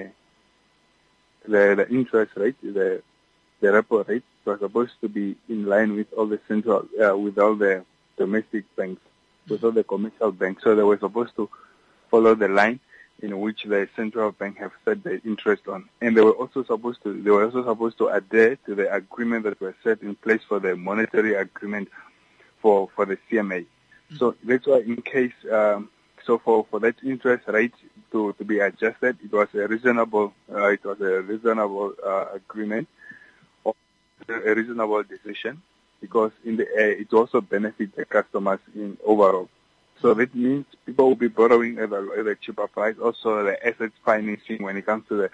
S21: the interest rate, the repo rate was supposed to be in line with all the with all the domestic banks, with all the commercial banks. So they were supposed to follow the line in which the central bank have set the interest on, and they were also supposed to adhere to the agreement that was set in place for the monetary agreement for the CMA. So that's why, in case for that interest rate to be adjusted, it was a reasonable agreement, or a reasonable decision, because in the it also benefits the customers in overall. So that means people will be borrowing at a cheaper price. Also, the asset financing when it comes to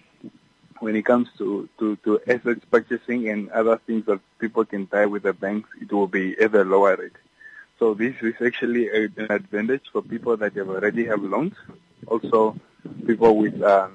S21: assets purchasing and other things that people can buy with the banks, it will be at a lower rate. So this is actually an advantage for people that already have loans. Also, people with the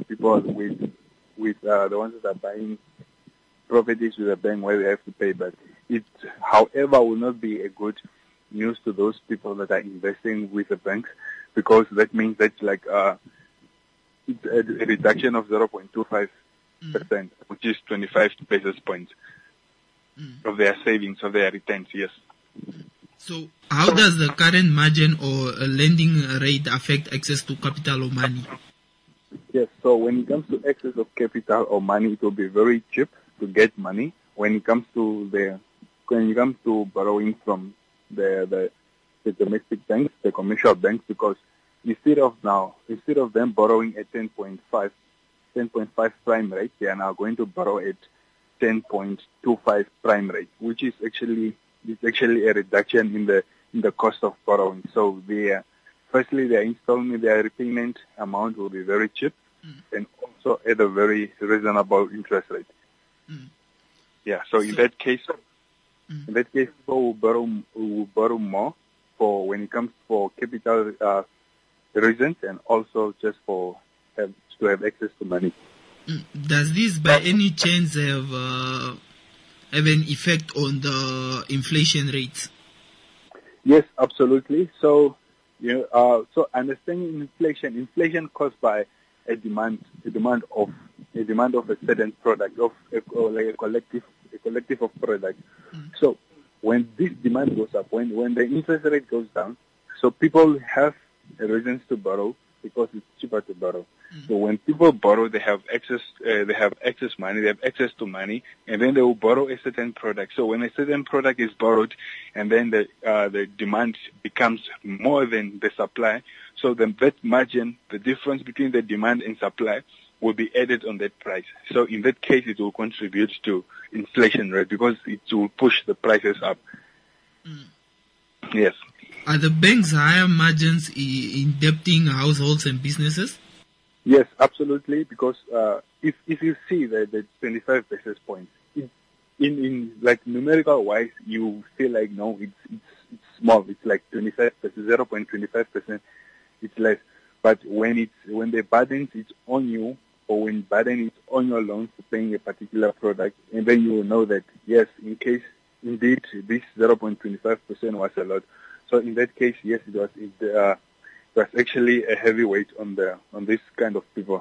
S21: ones that are buying properties with a bank where they have to pay back. It, however, will not be a good news to those people that are investing with the banks, because that means that it's a reduction of 0.25%, which is 25 basis points of their savings, of their returns. Yes.
S20: So how does the current margin or lending rate affect access to capital or money?
S21: Yes, so when it comes to access of capital or money, it will be very cheap to get money. When it comes to borrowing from the domestic banks, the commercial banks, because instead of them borrowing at 10.5 prime rate, they are now going to borrow at 10.25 prime rate, which is actually a reduction in the cost of borrowing. So their repayment amount will be very cheap, and also at a very reasonable interest rate. Yeah. So in that case, people will borrow more for when it comes for capital reasons, and also just to have access to money.
S20: Does this by any chance have an effect on the inflation rates?
S21: Yes, absolutely. So, so understanding inflation caused by a demand of a certain product, of a collective of products. So when this demand goes up, when the interest rate goes down, so people have reasons to borrow because it's cheaper to borrow. So when people borrow, they have access money, they have access to money, and then they will borrow a certain product. So when a certain product is borrowed, and then the demand becomes more than the supply, so then that margin, the difference between the demand and supply, will be added on that price. So in that case, it will contribute to inflation rate because it will push the prices up. Yes.
S20: Are the banks higher margins indebting households and businesses?
S21: Yes, absolutely. Because if you see the 25 basis points, in like numerical wise, you feel like no, it's small. It's like 0.25%. It's less. But when the burden is on you, or when burden is on your loan for paying a particular product, and then you will know that yes, in case indeed this 0.25% was a lot. So in that case, yes, it was actually a heavy weight on this kind of people.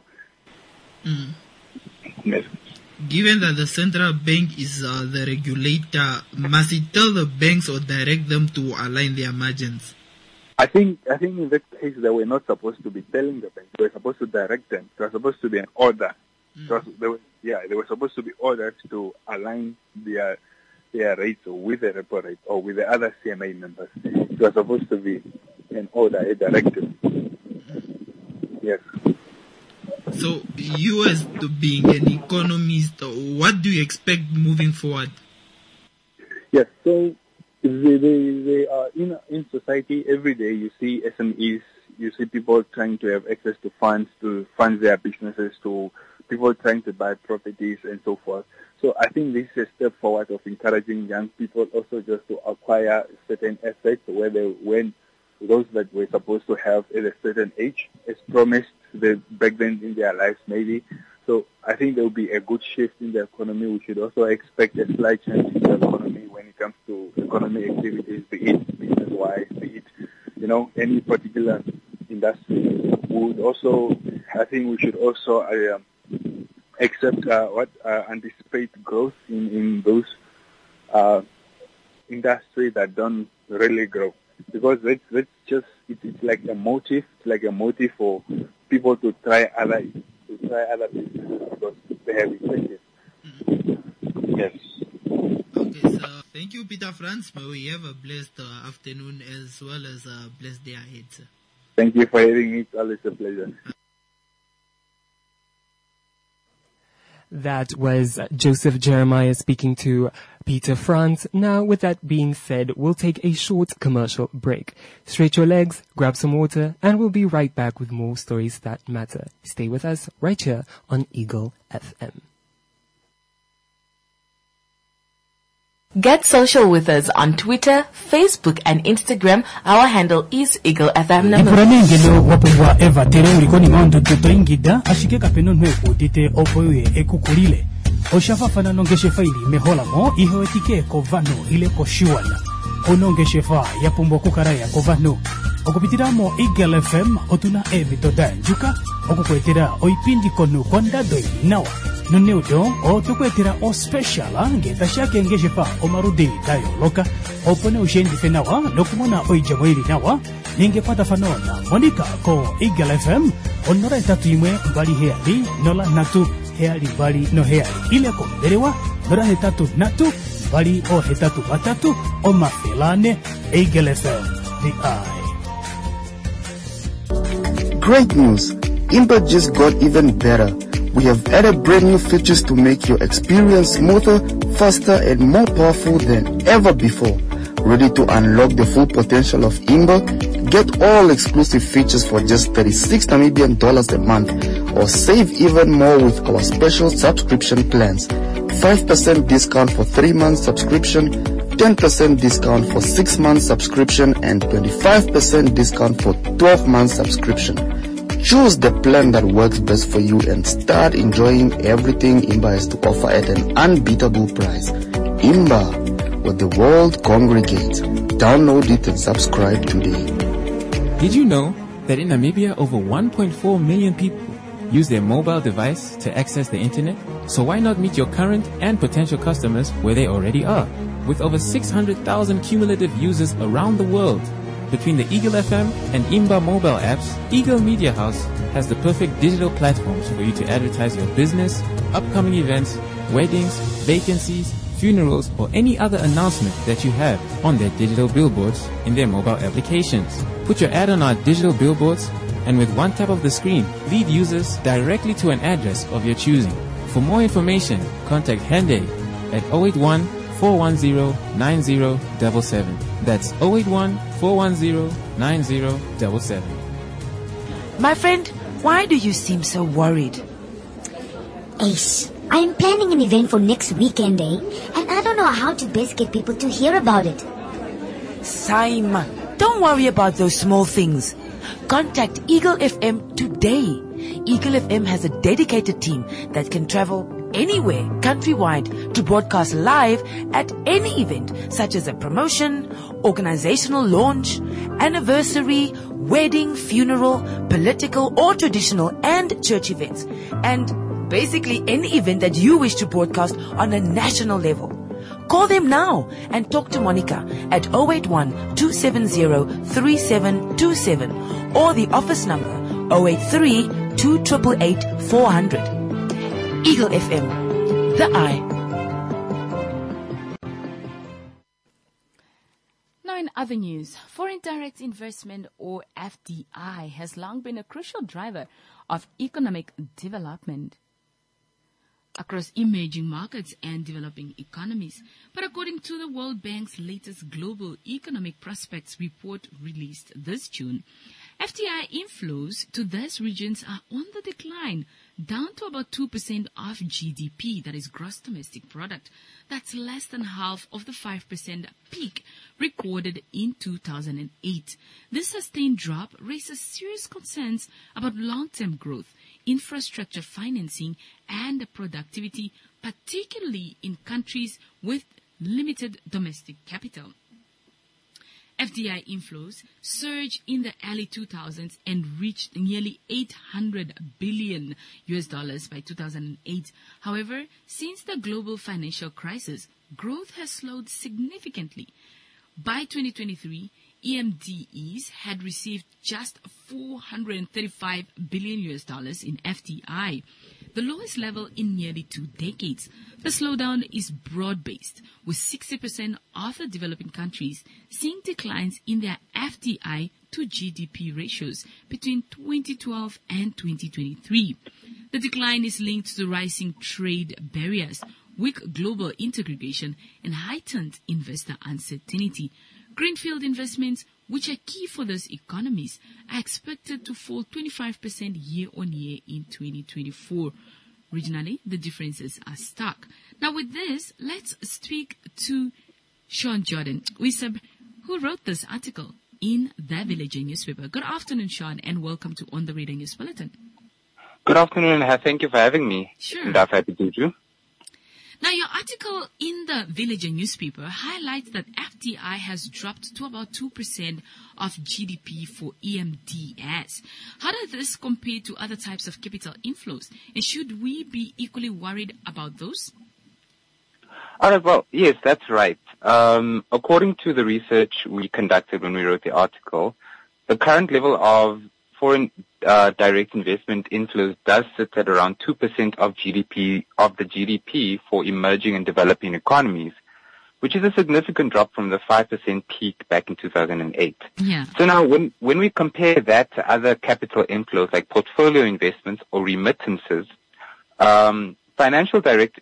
S21: Yes.
S20: Given that the central bank is the regulator, must it tell the banks or direct them to align their margins?
S21: I think in that case they were not supposed to be telling the banks. They were supposed to direct them. It was supposed to be an order. They were supposed to be ordered to align their rates with the repo rate or with the other CMA members. It was supposed to be an order, a directive. Yes.
S20: So you as being an economist, what do you expect moving forward?
S21: Yes, so they are in society every day. You see SMEs, you see people trying to have access to funds to fund their businesses, to people trying to buy properties and so forth. So I think this is a step forward of encouraging young people also just to acquire certain assets when those that were supposed to have at a certain age, as promised back then in their lives maybe. So I think there will be a good shift in the economy. We should also expect a slight change in the economy when it comes to economic activities, be it business-wise, be it, any particular industry. I think we should also anticipate growth in those industries that don't really grow. Because it's like a motive. It's like a motive for people to try other businesses because they have incentives. Yes.
S20: Okay, so thank you, Peter Franz. May we have a blessed afternoon as well as a blessed day ahead, sir.
S21: Thank you for having me. It's always a pleasure.
S2: That was Joseph Jeremiah speaking to Peter Franz. Now, with that being said, we'll take a short commercial break. Stretch your legs, grab some water, and we'll be right back with more stories that matter. Stay with us right here on Eagle FM.
S11: Get social with us on Twitter, Facebook, and Instagram. Our handle is Eagle FM.
S13: Ipuranengelo wapungwa eva tere ulikoni ngondo tutoingida ashike kapeno nweku tite opoye ekukulile. Oshafafana nongeshe faili meholamo iho etike kovano ile koshiwana. Onongeshe fa ya pumbo kukaraya kovano. Okupitiramo Eagle FM otuna evitoda njuka. Okukwetera oipindi konu kondadoi nawa. Nuneudo o tukwetera o special ngeta shake ngeshe fa omarudi dayo loka. Opone ushendi fenawa lokumona oijamwili nawa. Ningepata fanona Monica ko Eagle FM onora tatu imwe mbali heali nola natu heali bali no heali ile ko derewa nora hetatu natu bali o hetatu batatu o mafelane Eagle FM the eye.
S6: Great news! Imba just got even better. We have added brand new features to make your experience smoother, faster, and more powerful than ever before. Ready to unlock the full potential of Imba? Get all exclusive features for just 36 Namibian dollars a month, or save even more with our special subscription plans. 5% discount for 3 months subscription, 10% discount for 6 months subscription, and 25% discount for 12 months subscription. Choose the plan that works best for you and start enjoying everything Imba has to offer at an unbeatable price. Imba, where the world congregates. Download it and subscribe today.
S5: Did you know that in Namibia over 1.4 million people use their mobile device to access the internet? So why not meet your current and potential customers where they already are? With over 600,000 cumulative users around the world, Between the Eagle FM and Imba mobile apps, Eagle Media House has the perfect digital platforms for you to advertise your business, upcoming events, weddings, vacancies, funerals, or any other announcement that you have on their digital billboards in their mobile applications. Put your ad on our digital billboards, and with one tap of the screen, lead users directly to an address of your choosing. For more information, contact Hende at 081-410-9077. That's 081-410-9077.
S14: My friend, why do you seem so worried?
S15: Ace, I am planning an event for next weekend, and I don't know how to best get people to hear about it.
S14: Saima, don't worry about those small things. Contact Eagle FM today. Eagle FM has a dedicated team that can travel anywhere countrywide to broadcast live at any event, such as a promotion, organizational launch, anniversary, wedding, funeral, political or traditional and church events, and basically any event that you wish to broadcast on a national level. Call them now and talk to Monica at 081-270-3727 or the office number 083-288-400. Eagle FM, the eye.
S3: Now in other news, foreign direct investment or FDI has long been a crucial driver of economic development across emerging markets and developing economies. But according to the World Bank's latest Global Economic Prospects report released this June, FDI inflows to these regions are on the decline, down to about 2% of GDP, that is gross domestic product. That's less than half of the 5% peak recorded in 2008. This sustained drop raises serious concerns about long-term growth, infrastructure financing, and productivity, particularly in countries with limited domestic capital. FDI inflows surged in the early 2000s and reached nearly $800 billion by 2008. However, since the global financial crisis, growth has slowed significantly. By 2023, EMDEs had received just $435 billion in FDI, the lowest level in nearly 2 decades. The slowdown is broad-based, with 60% of the developing countries seeing declines in their FDI to GDP ratios between 2012 and 2023. The decline is linked to rising trade barriers, weak global integration, and heightened investor uncertainty. Greenfield investments, which are key for those economies, are expected to fall 25% year-on-year in 2024. Regionally, the differences are stark. Now with this, let's speak to Sean Jordan, who wrote this article in The Villager newspaper. Good afternoon, Sean, and welcome to On the Radio News Bulletin.
S1: Good afternoon, and thank you for having me.
S3: Sure.
S1: And I'm happy to do you.
S3: Now, your article in the Villager newspaper highlights that FDI has dropped to about 2% of GDP for EMDS. How does this compare to other types of capital inflows? And should we be equally worried about those?
S1: All right, well, yes, that's right. According to the research we conducted when we wrote the article, the current level of foreign direct investment inflows does sit at around 2% of the GDP for emerging and developing economies, which is a significant drop from the 5% peak back in 2008.
S3: Yeah.
S1: So now when we compare that to other capital inflows like portfolio investments or remittances, financial direct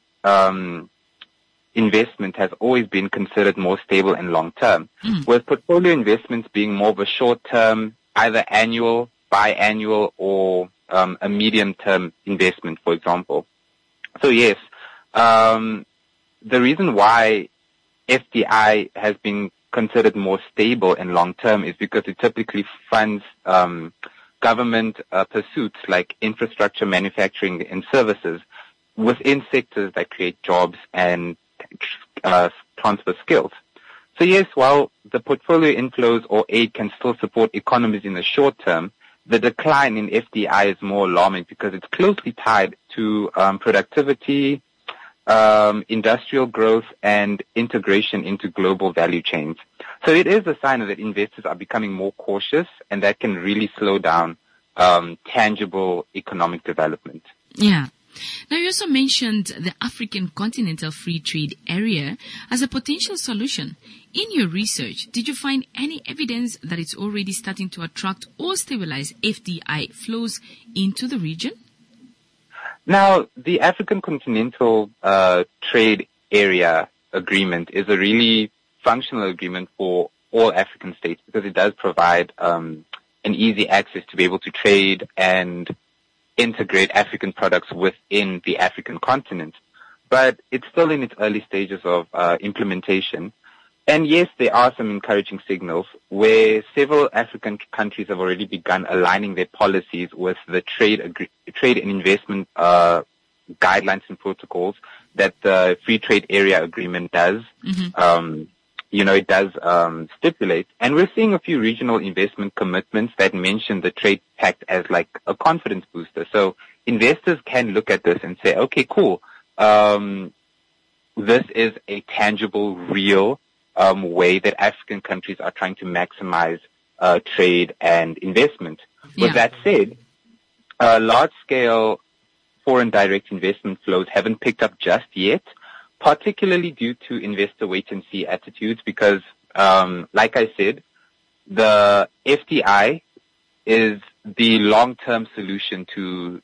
S1: investment has always been considered more stable and long-term, with portfolio investments being more of a short-term, either annual, biannual, or a medium-term investment, for example. So yes, the reason why FDI has been considered more stable and long-term is because it typically funds government pursuits like infrastructure, manufacturing, and services within sectors that create jobs and transfer skills. So yes, while the portfolio inflows or aid can still support economies in the short term, the decline in FDI is more alarming because it's closely tied to productivity, industrial growth, and integration into global value chains. So it is a sign that investors are becoming more cautious, and that can really slow down tangible economic development.
S3: Yeah. Now, you also mentioned the African Continental Free Trade Area as a potential solution. In your research, did you find any evidence that it's already starting to attract or stabilize FDI flows into the region?
S1: Now, the African Continental Trade Area Agreement is a really functional agreement for all African states because it does provide an easy access to be able to trade and integrate African products within the African continent. But it's still in its early stages of implementation. And yes, there are some encouraging signals where several African countries have already begun aligning their policies with the trade and investment guidelines and protocols that the Free Trade Area Agreement does. It does stipulate. And we're seeing a few regional investment commitments that mention the trade pact as like a confidence booster. So investors can look at this and say, okay, cool. This is a tangible, real way that African countries are trying to maximize trade and investment. With that said, large-scale foreign direct investment flows haven't picked up just yet, particularly due to investor wait-and-see attitudes because, like I said, the FDI is the long-term solution to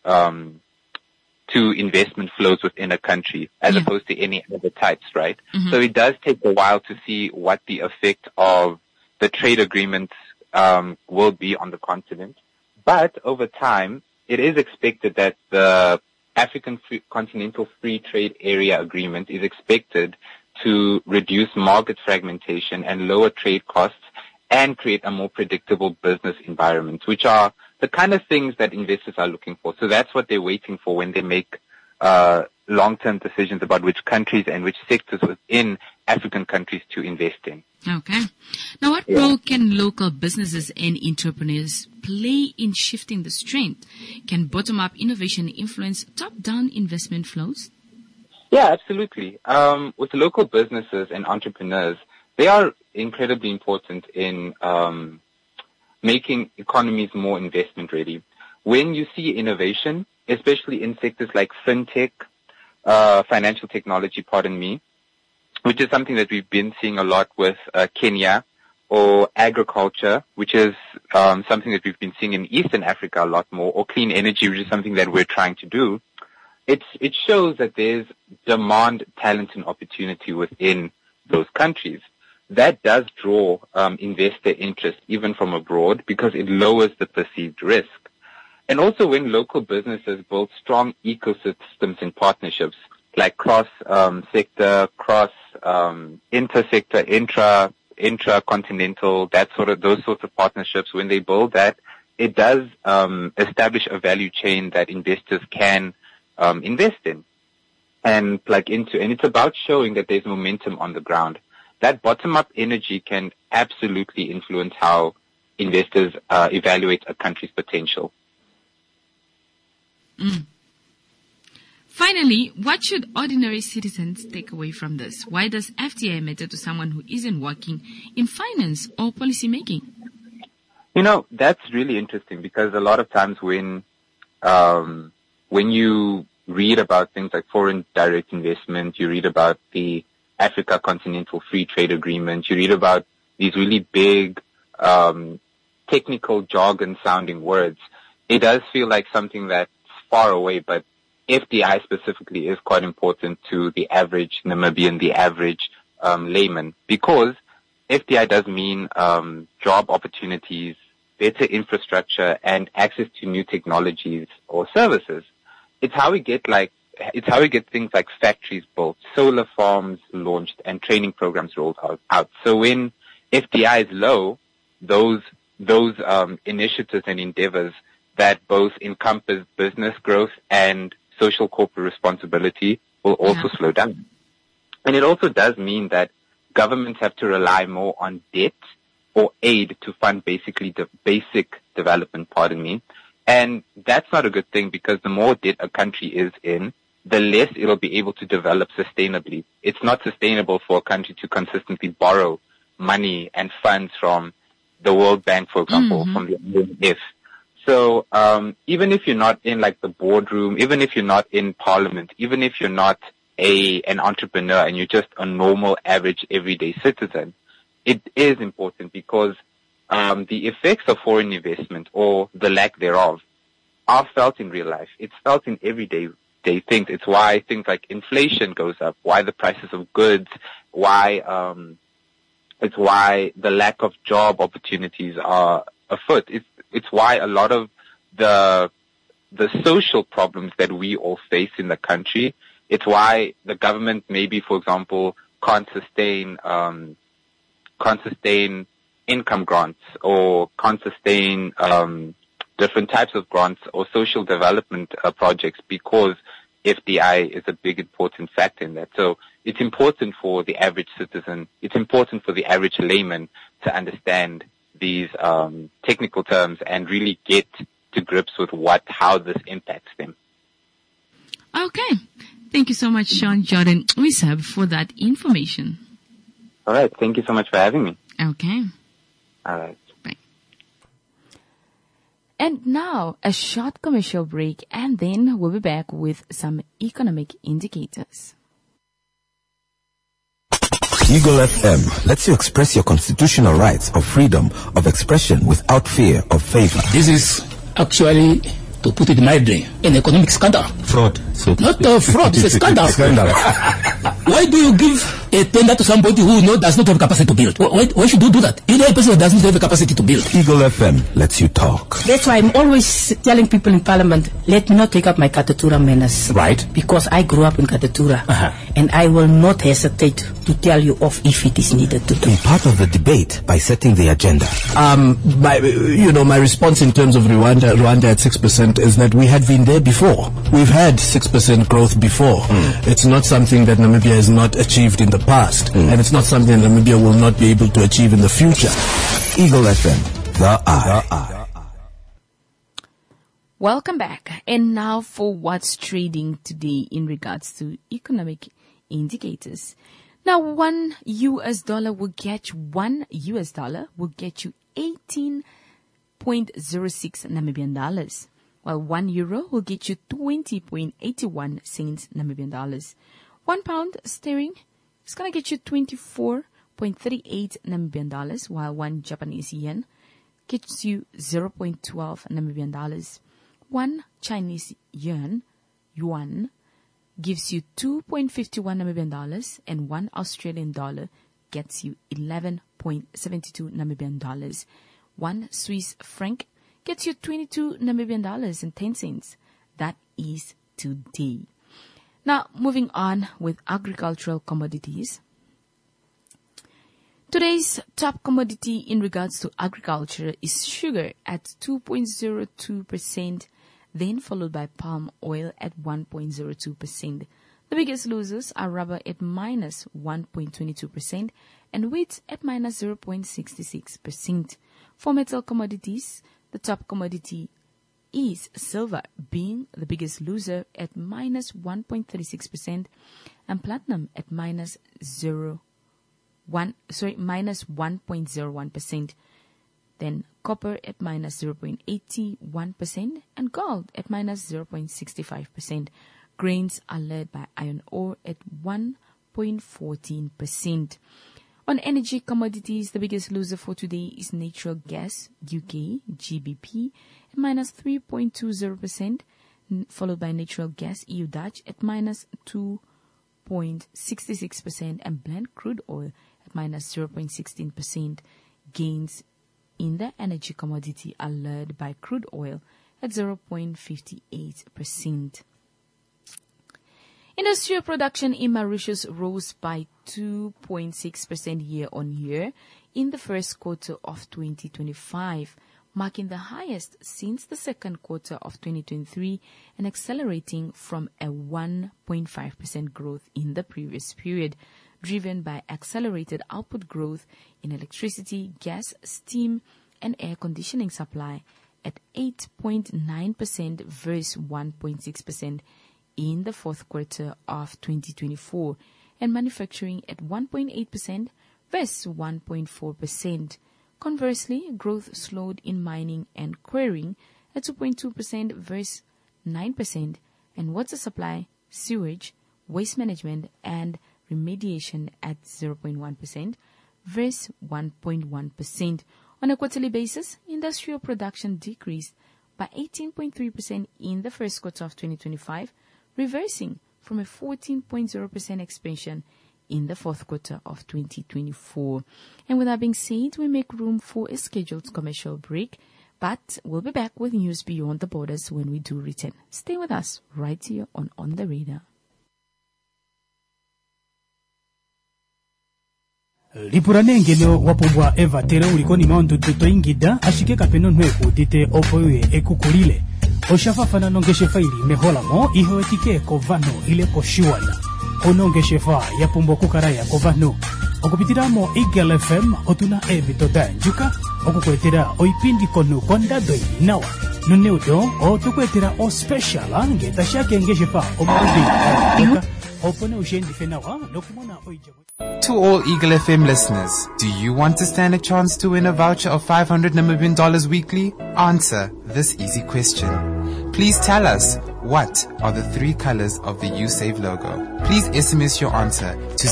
S1: investment flows within a country as opposed to any other types, right? So it does take a while to see what the effect of the trade agreements will be on the continent. But over time, it is expected that the African Continental Free Trade Area Agreement is expected to reduce market fragmentation and lower trade costs and create a more predictable business environment, which are the kind of things that investors are looking for. So that's what they're waiting for when they make long-term decisions about which countries and which sectors within African countries to invest in.
S3: Okay. Now, what role can local businesses and entrepreneurs play in shifting this trend? Can bottom-up innovation influence top-down investment flows?
S1: Yeah, absolutely. With local businesses and entrepreneurs, they are incredibly important in making economies more investment ready. When you see innovation, especially in sectors like fintech, financial technology, which is something that we've been seeing a lot with Kenya, or agriculture, which is something that we've been seeing in Eastern Africa a lot more, or clean energy, which is something that we're trying to do. It shows that there's demand, talent, and opportunity within those countries. That does draw investor interest even from abroad because it lowers the perceived risk. And also when local businesses build strong ecosystems and partnerships like cross-sector, intersector, intra-continental, those sorts of partnerships, when they build that, it does establish a value chain that investors can invest in and plug into. And it's about showing that there's momentum on the ground. That bottom-up energy can absolutely influence how investors evaluate a country's potential.
S3: Finally, what should ordinary citizens take away from this? Why does FDI matter to someone who isn't working in finance or policy making?
S1: That's really interesting because a lot of times when you read about things like foreign direct investment, you read about the Africa Continental Free Trade Agreement, you read about these really big technical jargon sounding words, it does feel like something that's far away, but FDI specifically is quite important to the average Namibian, the average layman, because FDI does mean job opportunities, better infrastructure, and access to new technologies or services. It's how we get things like factories built, solar farms launched, and training programs rolled out. So when FDI is low, those initiatives and endeavors that both encompass business growth and social corporate responsibility will also slow down. And it also does mean that governments have to rely more on debt or aid to fund basic development, And that's not a good thing because the more debt a country is in, the less it'll be able to develop sustainably. It's not sustainable for a country to consistently borrow money and funds from the World Bank, for example, from the IMF. So even if you're not in like the boardroom, even if you're not in parliament, even if you're not an entrepreneur and you're just a normal, average, everyday citizen, it is important because the effects of foreign investment or the lack thereof are felt in real life. It's felt in everyday things. It's why things like inflation goes up, why the prices of goods, it's why the lack of job opportunities are afoot. It's why a lot of the social problems that we all face in the country, it's why the government maybe, for example, can't sustain income grants or can't sustain different types of grants or social development projects because FDI is a big important factor in that. So it's important for the average citizen, it's important for the average layman to understand these technical terms and really get to grips with how this impacts them.
S3: Okay. Thank you so much, Sean Jordan Wisab, for that information.
S1: All right. Thank you so much for having me.
S3: Okay.
S1: All right.
S3: Bye. And now a short commercial break, and then we'll be back with some economic indicators.
S17: Eagle FM lets you express your constitutional rights of freedom of expression without fear of favor.
S18: This is actually, to put it mildly, an economic scandal.
S17: Fraud. So
S18: not fraud, it's a scandal. Why do you give a tender to somebody who does not have capacity to build? Why should you do that? You know a person who doesn't have the capacity to build.
S17: Eagle FM lets you talk.
S4: That's why I'm always telling people in Parliament, let me not take up my Katatura menace.
S17: Right.
S4: Because I grew up in Katatura. And I will not hesitate to tell you off if it is needed to do.
S17: Be part of the debate by setting the agenda.
S19: My response in terms of Rwanda at 6% is that we had been there before. We've had 6% growth before. It's not something that Namibia has not achieved in the past, and it's not something Namibia will not be able to achieve in the future.
S17: Eagle FM, the eye.
S3: Welcome back. And now for what's trading today in regards to economic indicators. Now, $1 will get you 18.06 Namibian dollars, while €1 will get you 20.81 cents Namibian dollars. £1 sterling is going to get you 24.38 Namibian dollars, while 1 Japanese yen gets you 0.12 Namibian dollars. 1 Chinese yuan gives you 2.51 Namibian dollars, and 1 Australian dollar gets you 11.72 Namibian dollars. 1 Swiss franc gets you 22 Namibian dollars and 10 cents. That is today. Now, moving on with agricultural commodities. Today's top commodity in regards to agriculture is sugar at 2.02%, then followed by palm oil at 1.02%. The biggest losers are rubber at minus 1.22% and wheat at minus 0.66%. For metal commodities, the top commodity is silver, being the biggest loser at minus 1.36%, and platinum at minus 1.01%. Then copper at minus 0.81% and gold at minus 0.65%. Grains are led by iron ore at 1.14%. On energy commodities, the biggest loser for today is natural gas, UK, GBP, at minus 3.20%, followed by natural gas, EU Dutch, at minus 2.66%, and Brent crude oil at minus 0.16%. Gains in the energy commodity are led by crude oil at 0.58%. Industrial production in Mauritius rose by 2.6% year-on-year in the first quarter of 2025, marking the highest since the second quarter of 2023 and accelerating from a 1.5% growth in the previous period, driven by accelerated output growth in electricity, gas, steam, and air conditioning supply at 8.9% versus 1.6% in the fourth quarter of 2024, and manufacturing at 1.8% versus 1.4%. Conversely, growth slowed in mining and quarrying at 2.2% versus 9%, and water supply, sewage, waste management, and remediation at 0.1% versus 1.1%. On a quarterly basis, industrial production decreased by 18.3% in the first quarter of 2025, reversing from a 14.0% expansion in the fourth quarter of 2024. And with that being said, we make room for a scheduled commercial break, but we'll be back with news beyond the borders when we do return. Stay with us right here on the Radar.
S13: lipuranengelo wapobwa eva tere ulikoni maondo tuto ingida ashike kapeno nweku tite opoye ekukulile oshafafana nongeshe faili meholamo ihoetike kovano ile koshiwala onongeshe fa yapombo kukaraya kovano okupitiramo Eagle FM otuna ebitoda njuka okukwetera oipindi konu kondadoi nawa nuneudo otukwetera o special ange tashake ngeshe fa omorodi opone ushendi fenawa lokumona oije.
S8: To all Eagle FM listeners, do you want to stand a chance to win a voucher of $500 Namibian weekly? Answer this easy question. Please tell us, what are the 3 colors of the YouSave logo? Please SMS your answer to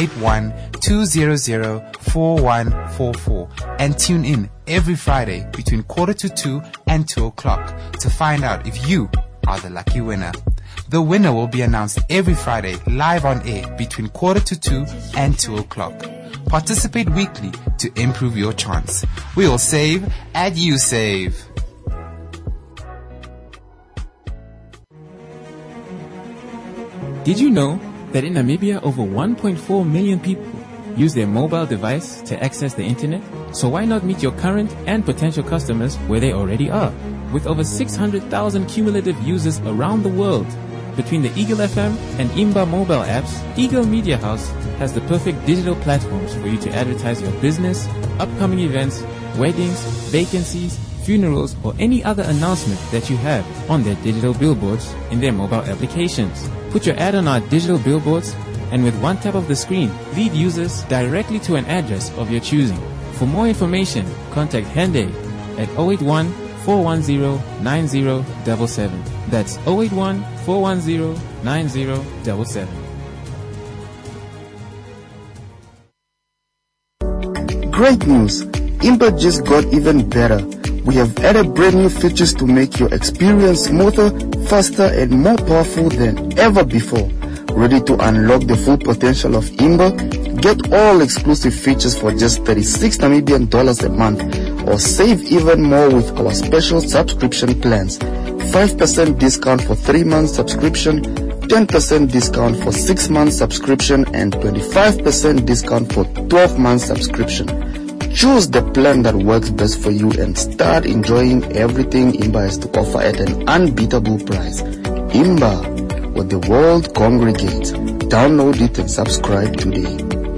S8: 081-200-4144 and tune in every Friday between 1:45 and 2 o'clock to find out if you are the lucky winner. The winner will be announced every Friday live on air between 1:45 and 2 o'clock. Participate weekly to improve your chance. We all save at YouSave.
S5: Did you know that in Namibia over 1.4 million people use their mobile device to access the internet? So why not meet your current and potential customers where they already are? With over 600,000 cumulative users around the world, between the Eagle FM and Imba mobile apps, Eagle Media House has the perfect digital platforms for you to advertise your business, upcoming events, weddings, vacancies, funerals, or any other announcement that you have on their digital billboards in their mobile applications. Put your ad on our digital billboards, and with one tap of the screen, lead users directly to an address of your choosing. For more information, contact Hende at 081-410-9077. That's 081-410-9077.
S6: Great news! Imba just got even better. We have added brand new features to make your experience smoother, faster, and more powerful than ever before. Ready to unlock the full potential of Imba? Get all exclusive features for just $36 Namibian a month, or save even more with our special subscription plans. 5% discount for 3 months subscription, 10% discount for 6 months subscription, and 25% discount for 12 months subscription. Choose the plan that works best for you and start enjoying everything Imba has to offer at an unbeatable price. Imba, where the world congregates. Download it and subscribe today.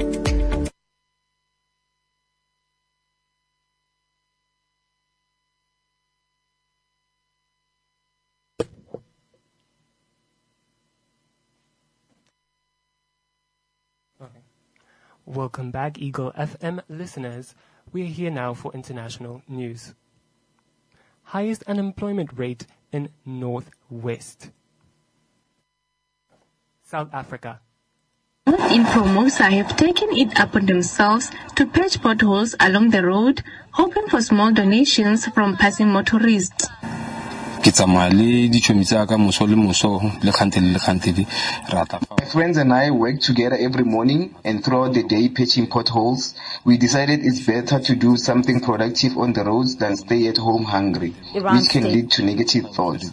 S2: Welcome back, Eagle FM listeners. We are here now for international news. Highest unemployment rate in Northwest South Africa.
S22: In Formosa have taken it upon themselves to patch potholes along the road, hoping for small donations from passing motorists.
S23: My friends and I work together every morning and throughout the day patching potholes. We decided it's better to do something productive on the roads than stay at home hungry, which can lead to negative thoughts.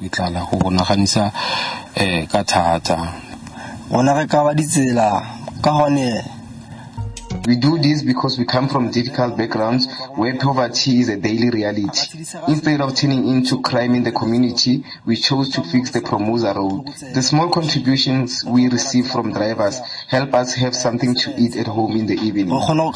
S23: We do this because we come from difficult backgrounds where poverty is a daily reality. Instead of turning into crime in the community, we chose to fix the Promosa road. The small contributions we receive from drivers help us have something to eat at home in the evening.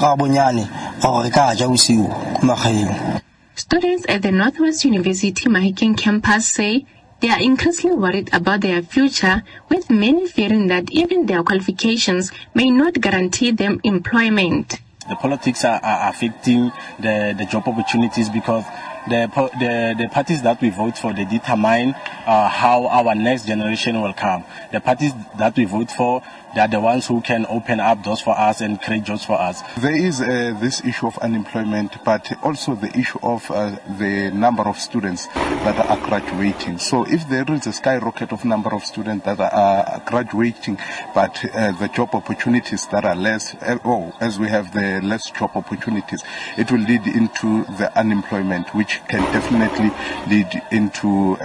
S22: Students at the Northwest University Mahikeng campus say they are increasingly worried about their future, with many fearing that even their qualifications may not guarantee them employment.
S7: the politics are affecting the job opportunities, because the parties that we vote for, they determine how our next generation will come. The parties that we vote for, they are the ones who can open up doors for us and create jobs for us.
S9: There is this issue of unemployment, but also the issue of the number of students that are graduating. So if there is a skyrocket of number of students that are graduating, but the job opportunities that are less, as we have the less job opportunities, it will lead into the unemployment, which can definitely lead into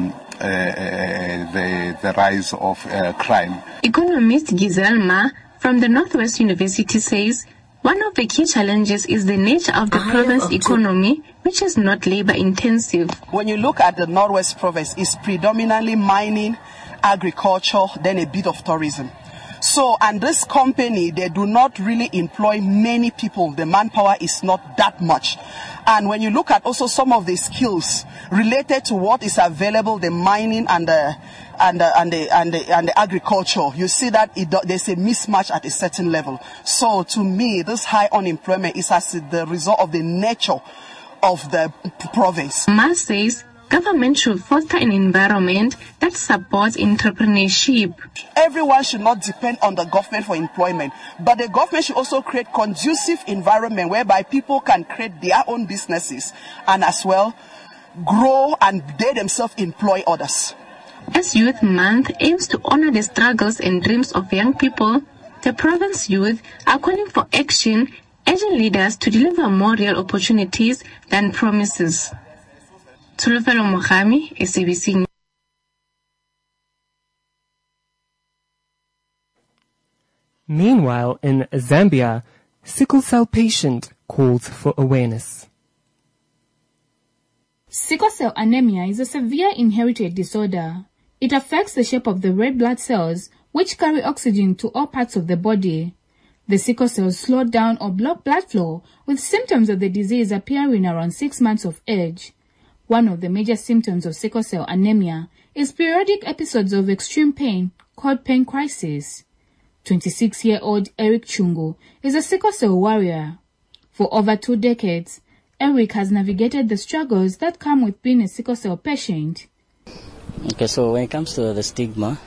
S9: the rise of crime.
S22: Economist Giselle Ma from the Northwest University says one of the key challenges is the nature of the province economy, which is not labor intensive.
S10: When you look at the Northwest province, it's predominantly mining, agriculture, then a bit of tourism. So, and this company, they do not really employ many people. The manpower is not that much. And when you look at also some of the skills related to what is available, the mining and the agriculture, you see that there's a mismatch at a certain level. So to me, this high unemployment is as the result of the nature of the province.
S22: Ma says government should foster an environment that supports entrepreneurship.
S10: Everyone should not depend on the government for employment, but the government should also create conducive environment whereby people can create their own businesses and as well grow and they themselves employ others.
S22: As Youth Month aims to honor the struggles and dreams of young people, the province youth are calling for action, urging leaders to deliver more real opportunities than promises. Tulufelo Mohami, SABC.
S2: Meanwhile, in Zambia, sickle cell patient calls for awareness.
S24: Sickle cell anemia is a severe inherited disorder. It affects the shape of the red blood cells, which carry oxygen to all parts of the body. The sickle cells slow down or block blood flow, with symptoms of the disease appearing around 6 months of age. One of the major symptoms of sickle cell anemia is periodic episodes of extreme pain called pain crisis. 26-year-old Eric Chungu is a sickle cell warrior. For over 2 decades, Eric has navigated the struggles that come with being a sickle cell patient.
S25: Okay, so when it comes to the stigma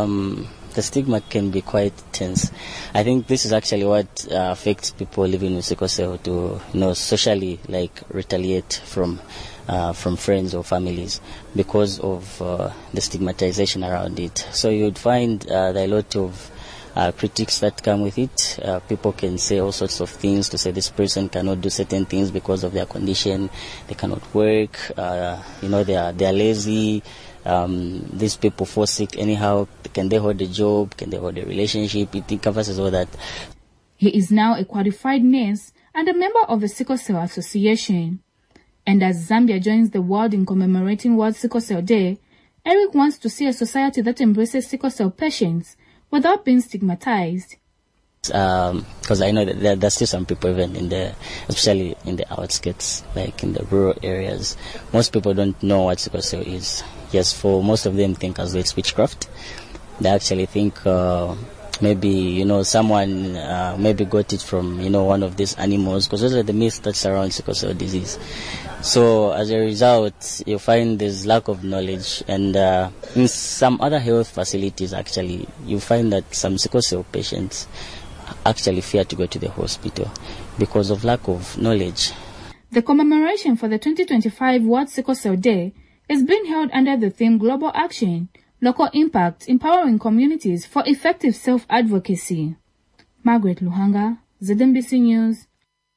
S25: can be quite tense. I think this is actually what affects people living with sickle cell to, socially, retaliate from friends or families because of the stigmatization around it. So you'd find there are a lot of critics that come with it. People can say all sorts of things to say this person cannot do certain things because of their condition. They cannot work. They are lazy. These people fall sick anyhow. Can they hold a job? Can they hold a relationship? It encompasses all that.
S24: He is now a qualified nurse and a member of the Sickle Cell Association. And as Zambia joins the world in commemorating World Sickle Cell Day, Eric wants to see a society that embraces sickle cell patients without being stigmatized.
S25: Because I know that there's still some people even especially in the outskirts, like in the rural areas. Most people don't know what sickle cell is. Yes, for most of them think as though it's witchcraft. They actually think maybe, someone maybe got it from, one of these animals, because those are the myths that surround sickle cell disease. So as a result, you find there's lack of knowledge, and in some other health facilities, actually, you find that some sickle cell patients actually fear to go to the hospital because of lack of knowledge.
S24: The commemoration for the 2025 World Sickle Cell Day is being held under the theme Global Action, Local Impact, Empowering Communities for Effective Self-Advocacy. Margaret Luhanga, ZNBC News.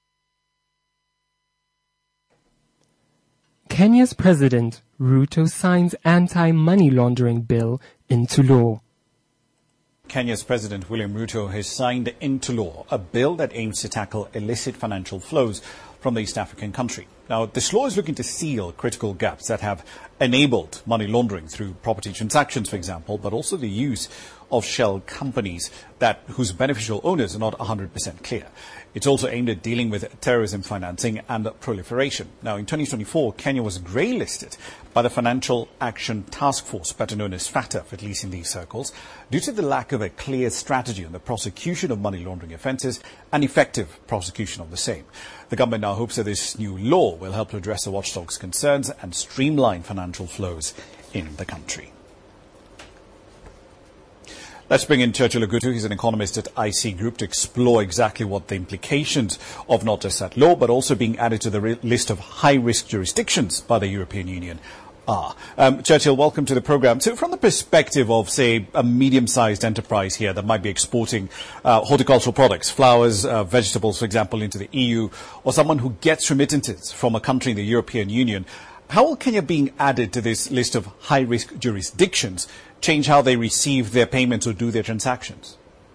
S2: Kenya's President Ruto signs anti-money laundering bill into law.
S26: Kenya's President William Ruto has signed into law a bill that aims to tackle illicit financial flows from the East African country. Now, this law is looking to seal critical gaps that have enabled money laundering through property transactions, for example, but also the use of shell companies whose beneficial owners are not 100% clear. It's also aimed at dealing with terrorism financing and proliferation. Now, in 2024, Kenya was grey-listed by the Financial Action Task Force, better known as FATF, at least in these circles, due to the lack of a clear strategy on the prosecution of money laundering offences and effective prosecution of the same. The government now hopes that this new law will help to address the watchdog's concerns and streamline financial flows in the country. Let's bring in Churchill Ogutu. He's an economist at IC Group to explore exactly what the implications of not just that law, but also being added to the list of high-risk jurisdictions by the European Union are. Churchill, welcome to the program. So from the perspective of, say, a medium-sized enterprise here that might be exporting horticultural products, flowers, vegetables, for example, into the EU, or someone who gets remittances from a country in the European Union, how will Kenya being added to this list of high-risk jurisdictions change how they receive their payments or do their transactions?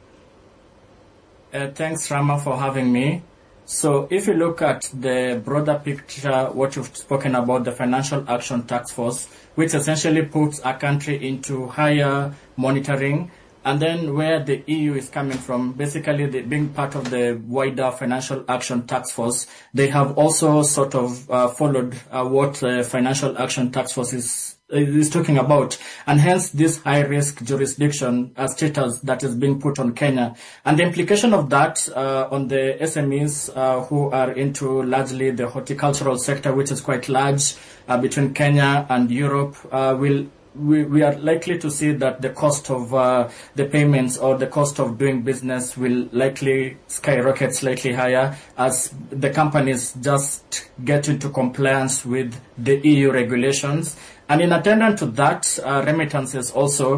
S11: Thanks, Rama, for having me. So if you look at the broader picture, what you've spoken about, the Financial Action Task Force, which essentially puts a country into higher monitoring, and then where the EU is coming from, basically being part of the wider Financial Action Task Force, they have also sort of followed what the Financial Action Task Force is talking about, and hence this high-risk jurisdiction status that is being put on Kenya. And the implication of that on the SMEs who are into largely the horticultural sector, which is quite large between Kenya and Europe, we are likely to see that the cost of the payments or the cost of doing business will likely skyrocket slightly higher as the companies just get into compliance with the EU regulations. And in attendance to that, remittances also,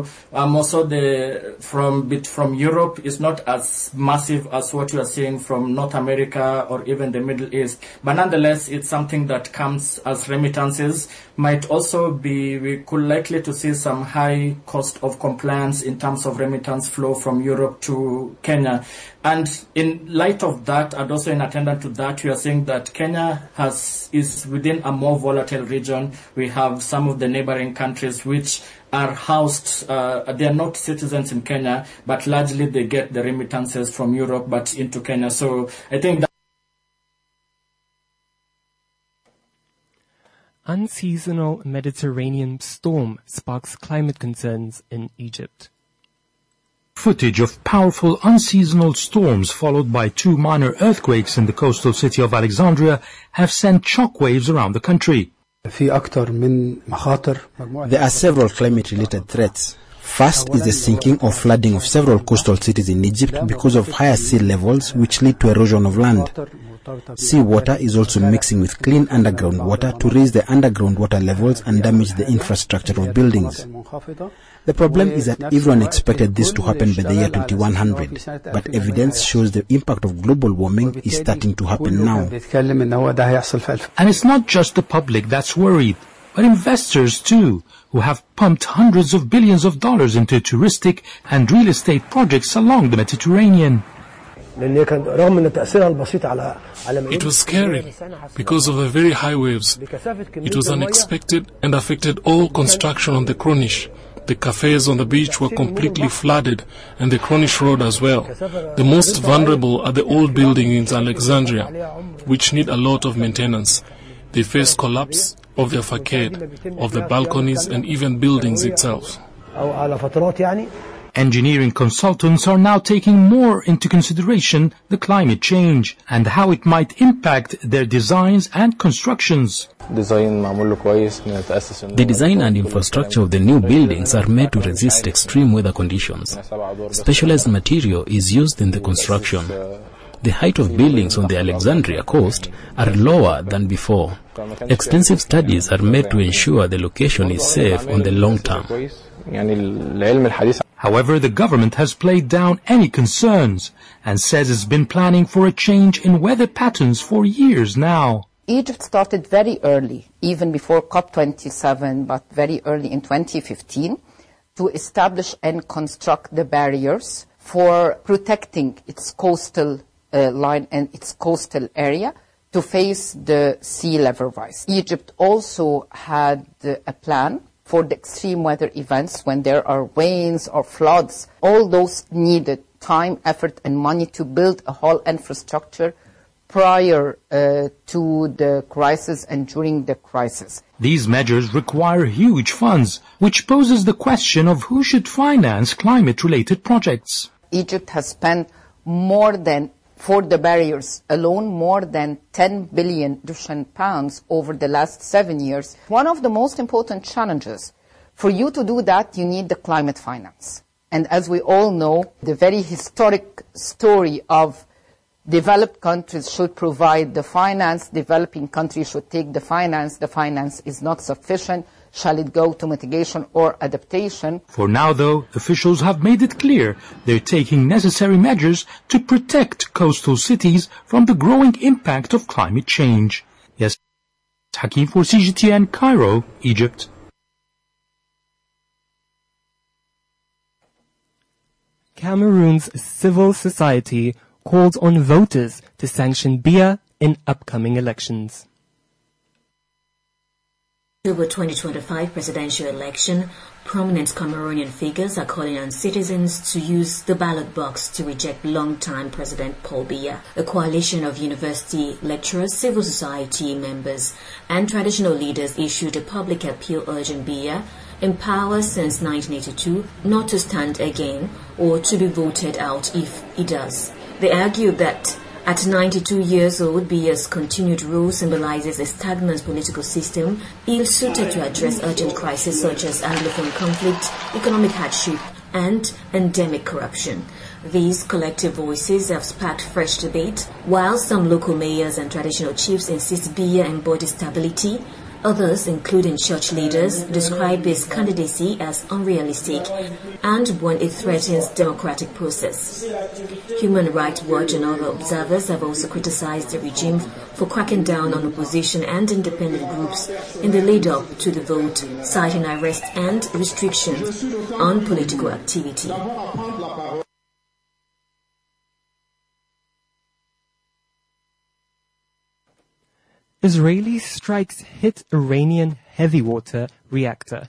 S11: from Europe is not as massive as what you are seeing from North America or even the Middle East. But nonetheless, it's something that comes as remittances. Might also be, we could likely to see some high cost of compliance in terms of remittance flow from Europe to Kenya. And in light of that, and also in attendance to that, we are seeing that Kenya is within a more volatile region. We have some of the neighboring countries which are housed, they are not citizens in Kenya, but largely they get the remittances from Europe, but into Kenya. So I think that
S2: unseasonal Mediterranean storm sparks climate concerns in Egypt.
S12: Footage of powerful unseasonal storms followed by 2 minor earthquakes in the coastal city of Alexandria have sent shockwaves around the country.
S15: There are several climate-related threats. First is the sinking or flooding of several coastal cities in Egypt because of higher sea levels which lead to erosion of land. Seawater is also mixing with clean underground water to raise the underground water levels and damage the infrastructure of buildings. The problem is that everyone expected this to happen by the year 2100, but evidence shows the impact of global warming is starting to happen now.
S12: And it's not just the public that's worried, but investors too, who have pumped hundreds of billions of dollars into touristic and real estate projects along the Mediterranean.
S16: It was scary because of the very high waves. It was unexpected and affected all construction on the Corniche. The cafes on the beach were completely flooded, and the Corniche Road as well. The most vulnerable are the old buildings in Alexandria, which need a lot of maintenance. They face collapse of their facade, of the balconies, and even buildings itself.
S12: Engineering consultants are now taking more into consideration the climate change and how it might impact their designs and constructions.
S20: The design and infrastructure of the new buildings are made to resist extreme weather conditions. Specialized material is used in the construction. The height of buildings on the Alexandria coast are lower than before. Extensive studies are made to ensure the location is safe on the long term.
S12: However, the government has played down any concerns and says it's been planning for a change in weather patterns for years now.
S21: Egypt started very early, even before COP27, but very early in 2015, to establish and construct the barriers for protecting its coastal line and its coastal area to face the sea level rise. Egypt also had a plan for the extreme weather events when there are rains or floods. All those needed time, effort, and money to build a whole infrastructure prior to the crisis and during the crisis.
S12: These measures require huge funds, which poses the question of who should finance climate-related projects.
S21: Egypt has spent for the barriers alone, more than 10 billion Egyptian pounds over the last 7 years. One of the most important challenges, for you to do that, you need the climate finance. And as we all know, the very historic story of developed countries should provide the finance, developing countries should take the finance is not sufficient. Shall it go to mitigation or adaptation?
S12: For now, though, officials have made it clear they're taking necessary measures to protect coastal cities from the growing impact of climate change. Yes, Hakim for CGTN, Cairo, Egypt.
S2: Cameroon's civil society calls on voters to sanction Biya in upcoming elections.
S1: October 2025 presidential election, prominent Cameroonian figures are calling on citizens to use the ballot box to reject long-time President Paul Biya. A coalition of university lecturers, civil society members, and traditional leaders issued a public appeal urging Biya, in power since 1982, not to stand again or to be voted out if he does. They argued that at 92 years old, Biya's continued rule symbolizes a stagnant political system ill-suited to address urgent crises such as Anglophone conflict, economic hardship, and endemic corruption. These collective voices have sparked fresh debate. While some local mayors and traditional chiefs insist Biya embodies stability, others, including church leaders, describe his candidacy as unrealistic and one it threatens democratic process. Human Rights Watch and other observers have also criticized the regime for cracking down on opposition and independent groups in the lead-up to the vote, citing arrest and restrictions on political activity.
S2: Israeli strikes hit Iranian heavy water reactor.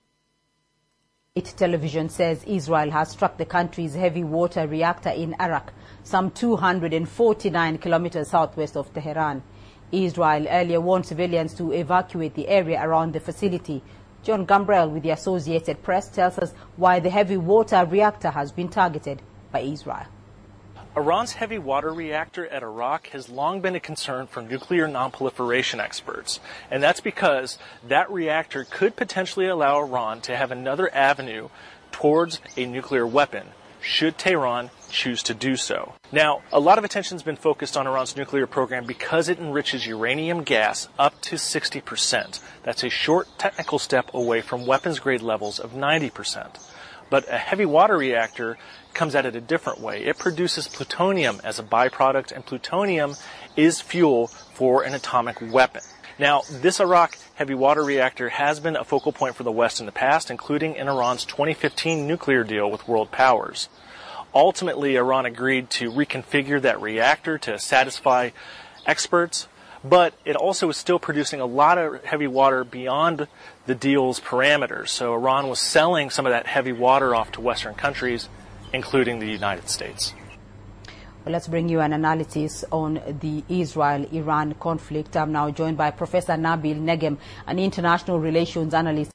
S4: It television says Israel has struck the country's heavy water reactor in Arak, some 249 kilometers southwest of Tehran. Israel earlier warned civilians to evacuate the area around the facility. John Gambrell with the Associated Press tells us why the heavy water reactor has been targeted by Israel.
S14: Iran's heavy water reactor at Arak has long been a concern for nuclear nonproliferation experts, and that's because that reactor could potentially allow Iran to have another avenue towards a nuclear weapon, should Tehran choose to do so. Now, a lot of attention has been focused on Iran's nuclear program because it enriches uranium gas up to 60%. That's a short technical step away from weapons-grade levels of 90%. But a heavy water reactor comes at it a different way. It produces plutonium as a byproduct, and plutonium is fuel for an atomic weapon. Now, this Arak heavy water reactor has been a focal point for the West in the past, including in Iran's 2015 nuclear deal with world powers. Ultimately, Iran agreed to reconfigure that reactor to satisfy experts, but it also is still producing a lot of heavy water beyond the deal's parameters. So Iran was selling some of that heavy water off to Western countries, including the United States.
S4: Well, let's bring you an analysis on the Israel-Iran conflict. I'm now joined by Professor Nabil Negem, an international relations analyst.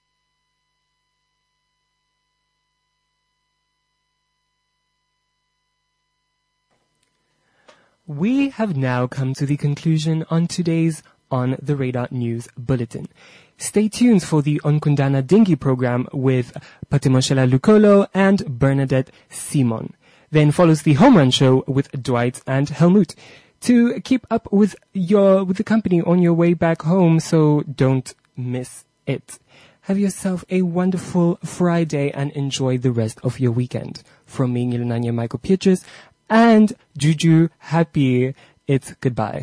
S2: We have now come to the conclusion on today's On the Radar News Bulletin. Stay tuned for the Onkundana Dingi program with Patimoshela Lukolo and Bernadette Simon. Then follows the Home Run Show with Dwight and Helmut. To keep up with the company on your way back home, so don't miss it. Have yourself a wonderful Friday and enjoy the rest of your weekend. From me, Ngilunanya Michael Pietrus, and Juju Happy, it's goodbye.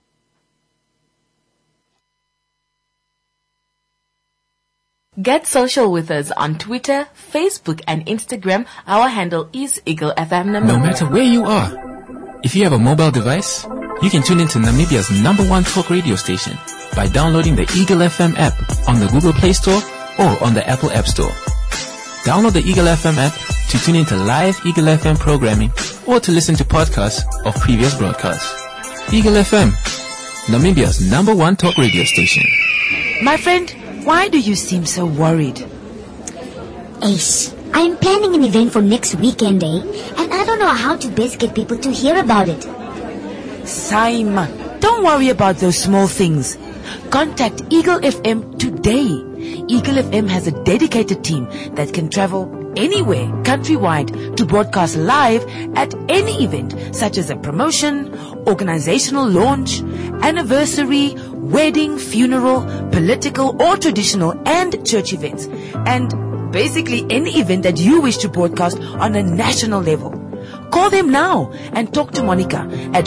S3: Get social with us on Twitter, Facebook, and Instagram. Our handle is Eagle FM.
S5: No matter where you are, if you have a mobile device, You can tune into Namibia's #1 talk radio station by downloading the Eagle FM app on the Google Play Store or on the Apple App Store. Download the Eagle FM app to tune into live Eagle FM programming or to listen to podcasts of previous broadcasts. Eagle FM, Namibia's #1 talk radio station.
S6: My friend, why do you seem so worried?
S8: Ace, I'm planning an event for next weekend, and I don't know how to best get people to hear about it.
S6: Simon, don't worry about those small things. Contact Eagle FM today. Eagle FM has a dedicated team that can travel anywhere countrywide to broadcast live at any event, such as a promotion, organizational launch, anniversary, wedding, funeral, political or traditional and church events, and basically any event that you wish to broadcast on a national level. Call them now and talk to Monica at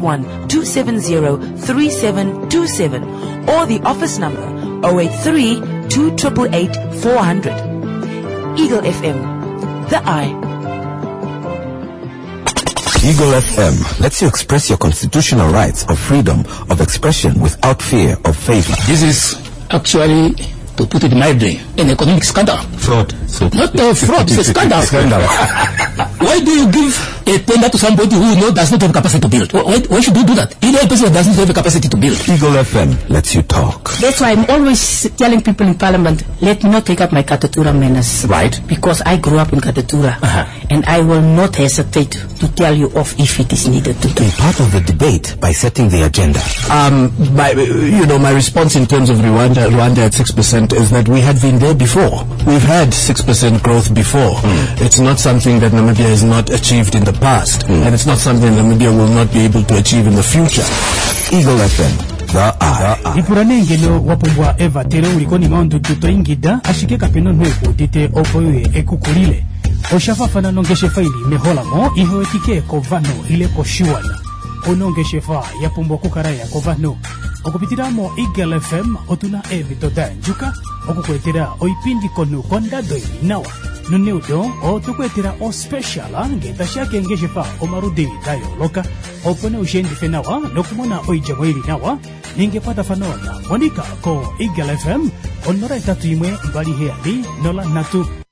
S6: 081-270-3727 or the office number 083-288-400. Eagle FM, the eye.
S13: Eagle FM lets you express your constitutional rights of freedom of expression without fear of favor.
S17: This is actually, to put it mildly, an economic scandal.
S13: Fraud.
S17: Not fraud, it's a scandal. Why do you give a tender to somebody who you know does not have capacity to build? Why should you do that? Either a person doesn't have a capacity to build.
S13: Eagle FM lets you talk.
S17: That's why I'm always telling people in Parliament, let me not take up my Katatura manners.
S13: Right.
S17: Because I grew up in Katatura. And I will not hesitate to tell you off if it is needed to.
S13: Be part of the debate by setting the agenda.
S17: My response in terms of Rwanda at 6% is that we had been there before.
S13: We've had 6% growth before.
S17: It's not something that Namibia has not achieved in the past, and it's not something Namibia will not be able to achieve in the future.
S13: Eagle FM, the eye.
S18: Ipuranengelo wapumbwa eva tero ulikoni maundu tutoingida ashike kapeno nweko tite okoye ekukulile. Oshafafana nongeshe faili meholamo ihoetike kovano ile koshuana. Onongeshe fa yapumbwa kukaraya kovano. Okupitiramo Eagle FM otuna evitoda njuka okukwetera oipindi konu kondado inawa. Nuneudo o tukwetera o special ngeta shake ngeshe fa omarudi dayo loka opone ushendi fenawa nokumona oijamwiri nawa ningepata fanona Monica ko Eagle FM onora itatu imwe mbali heali nola natu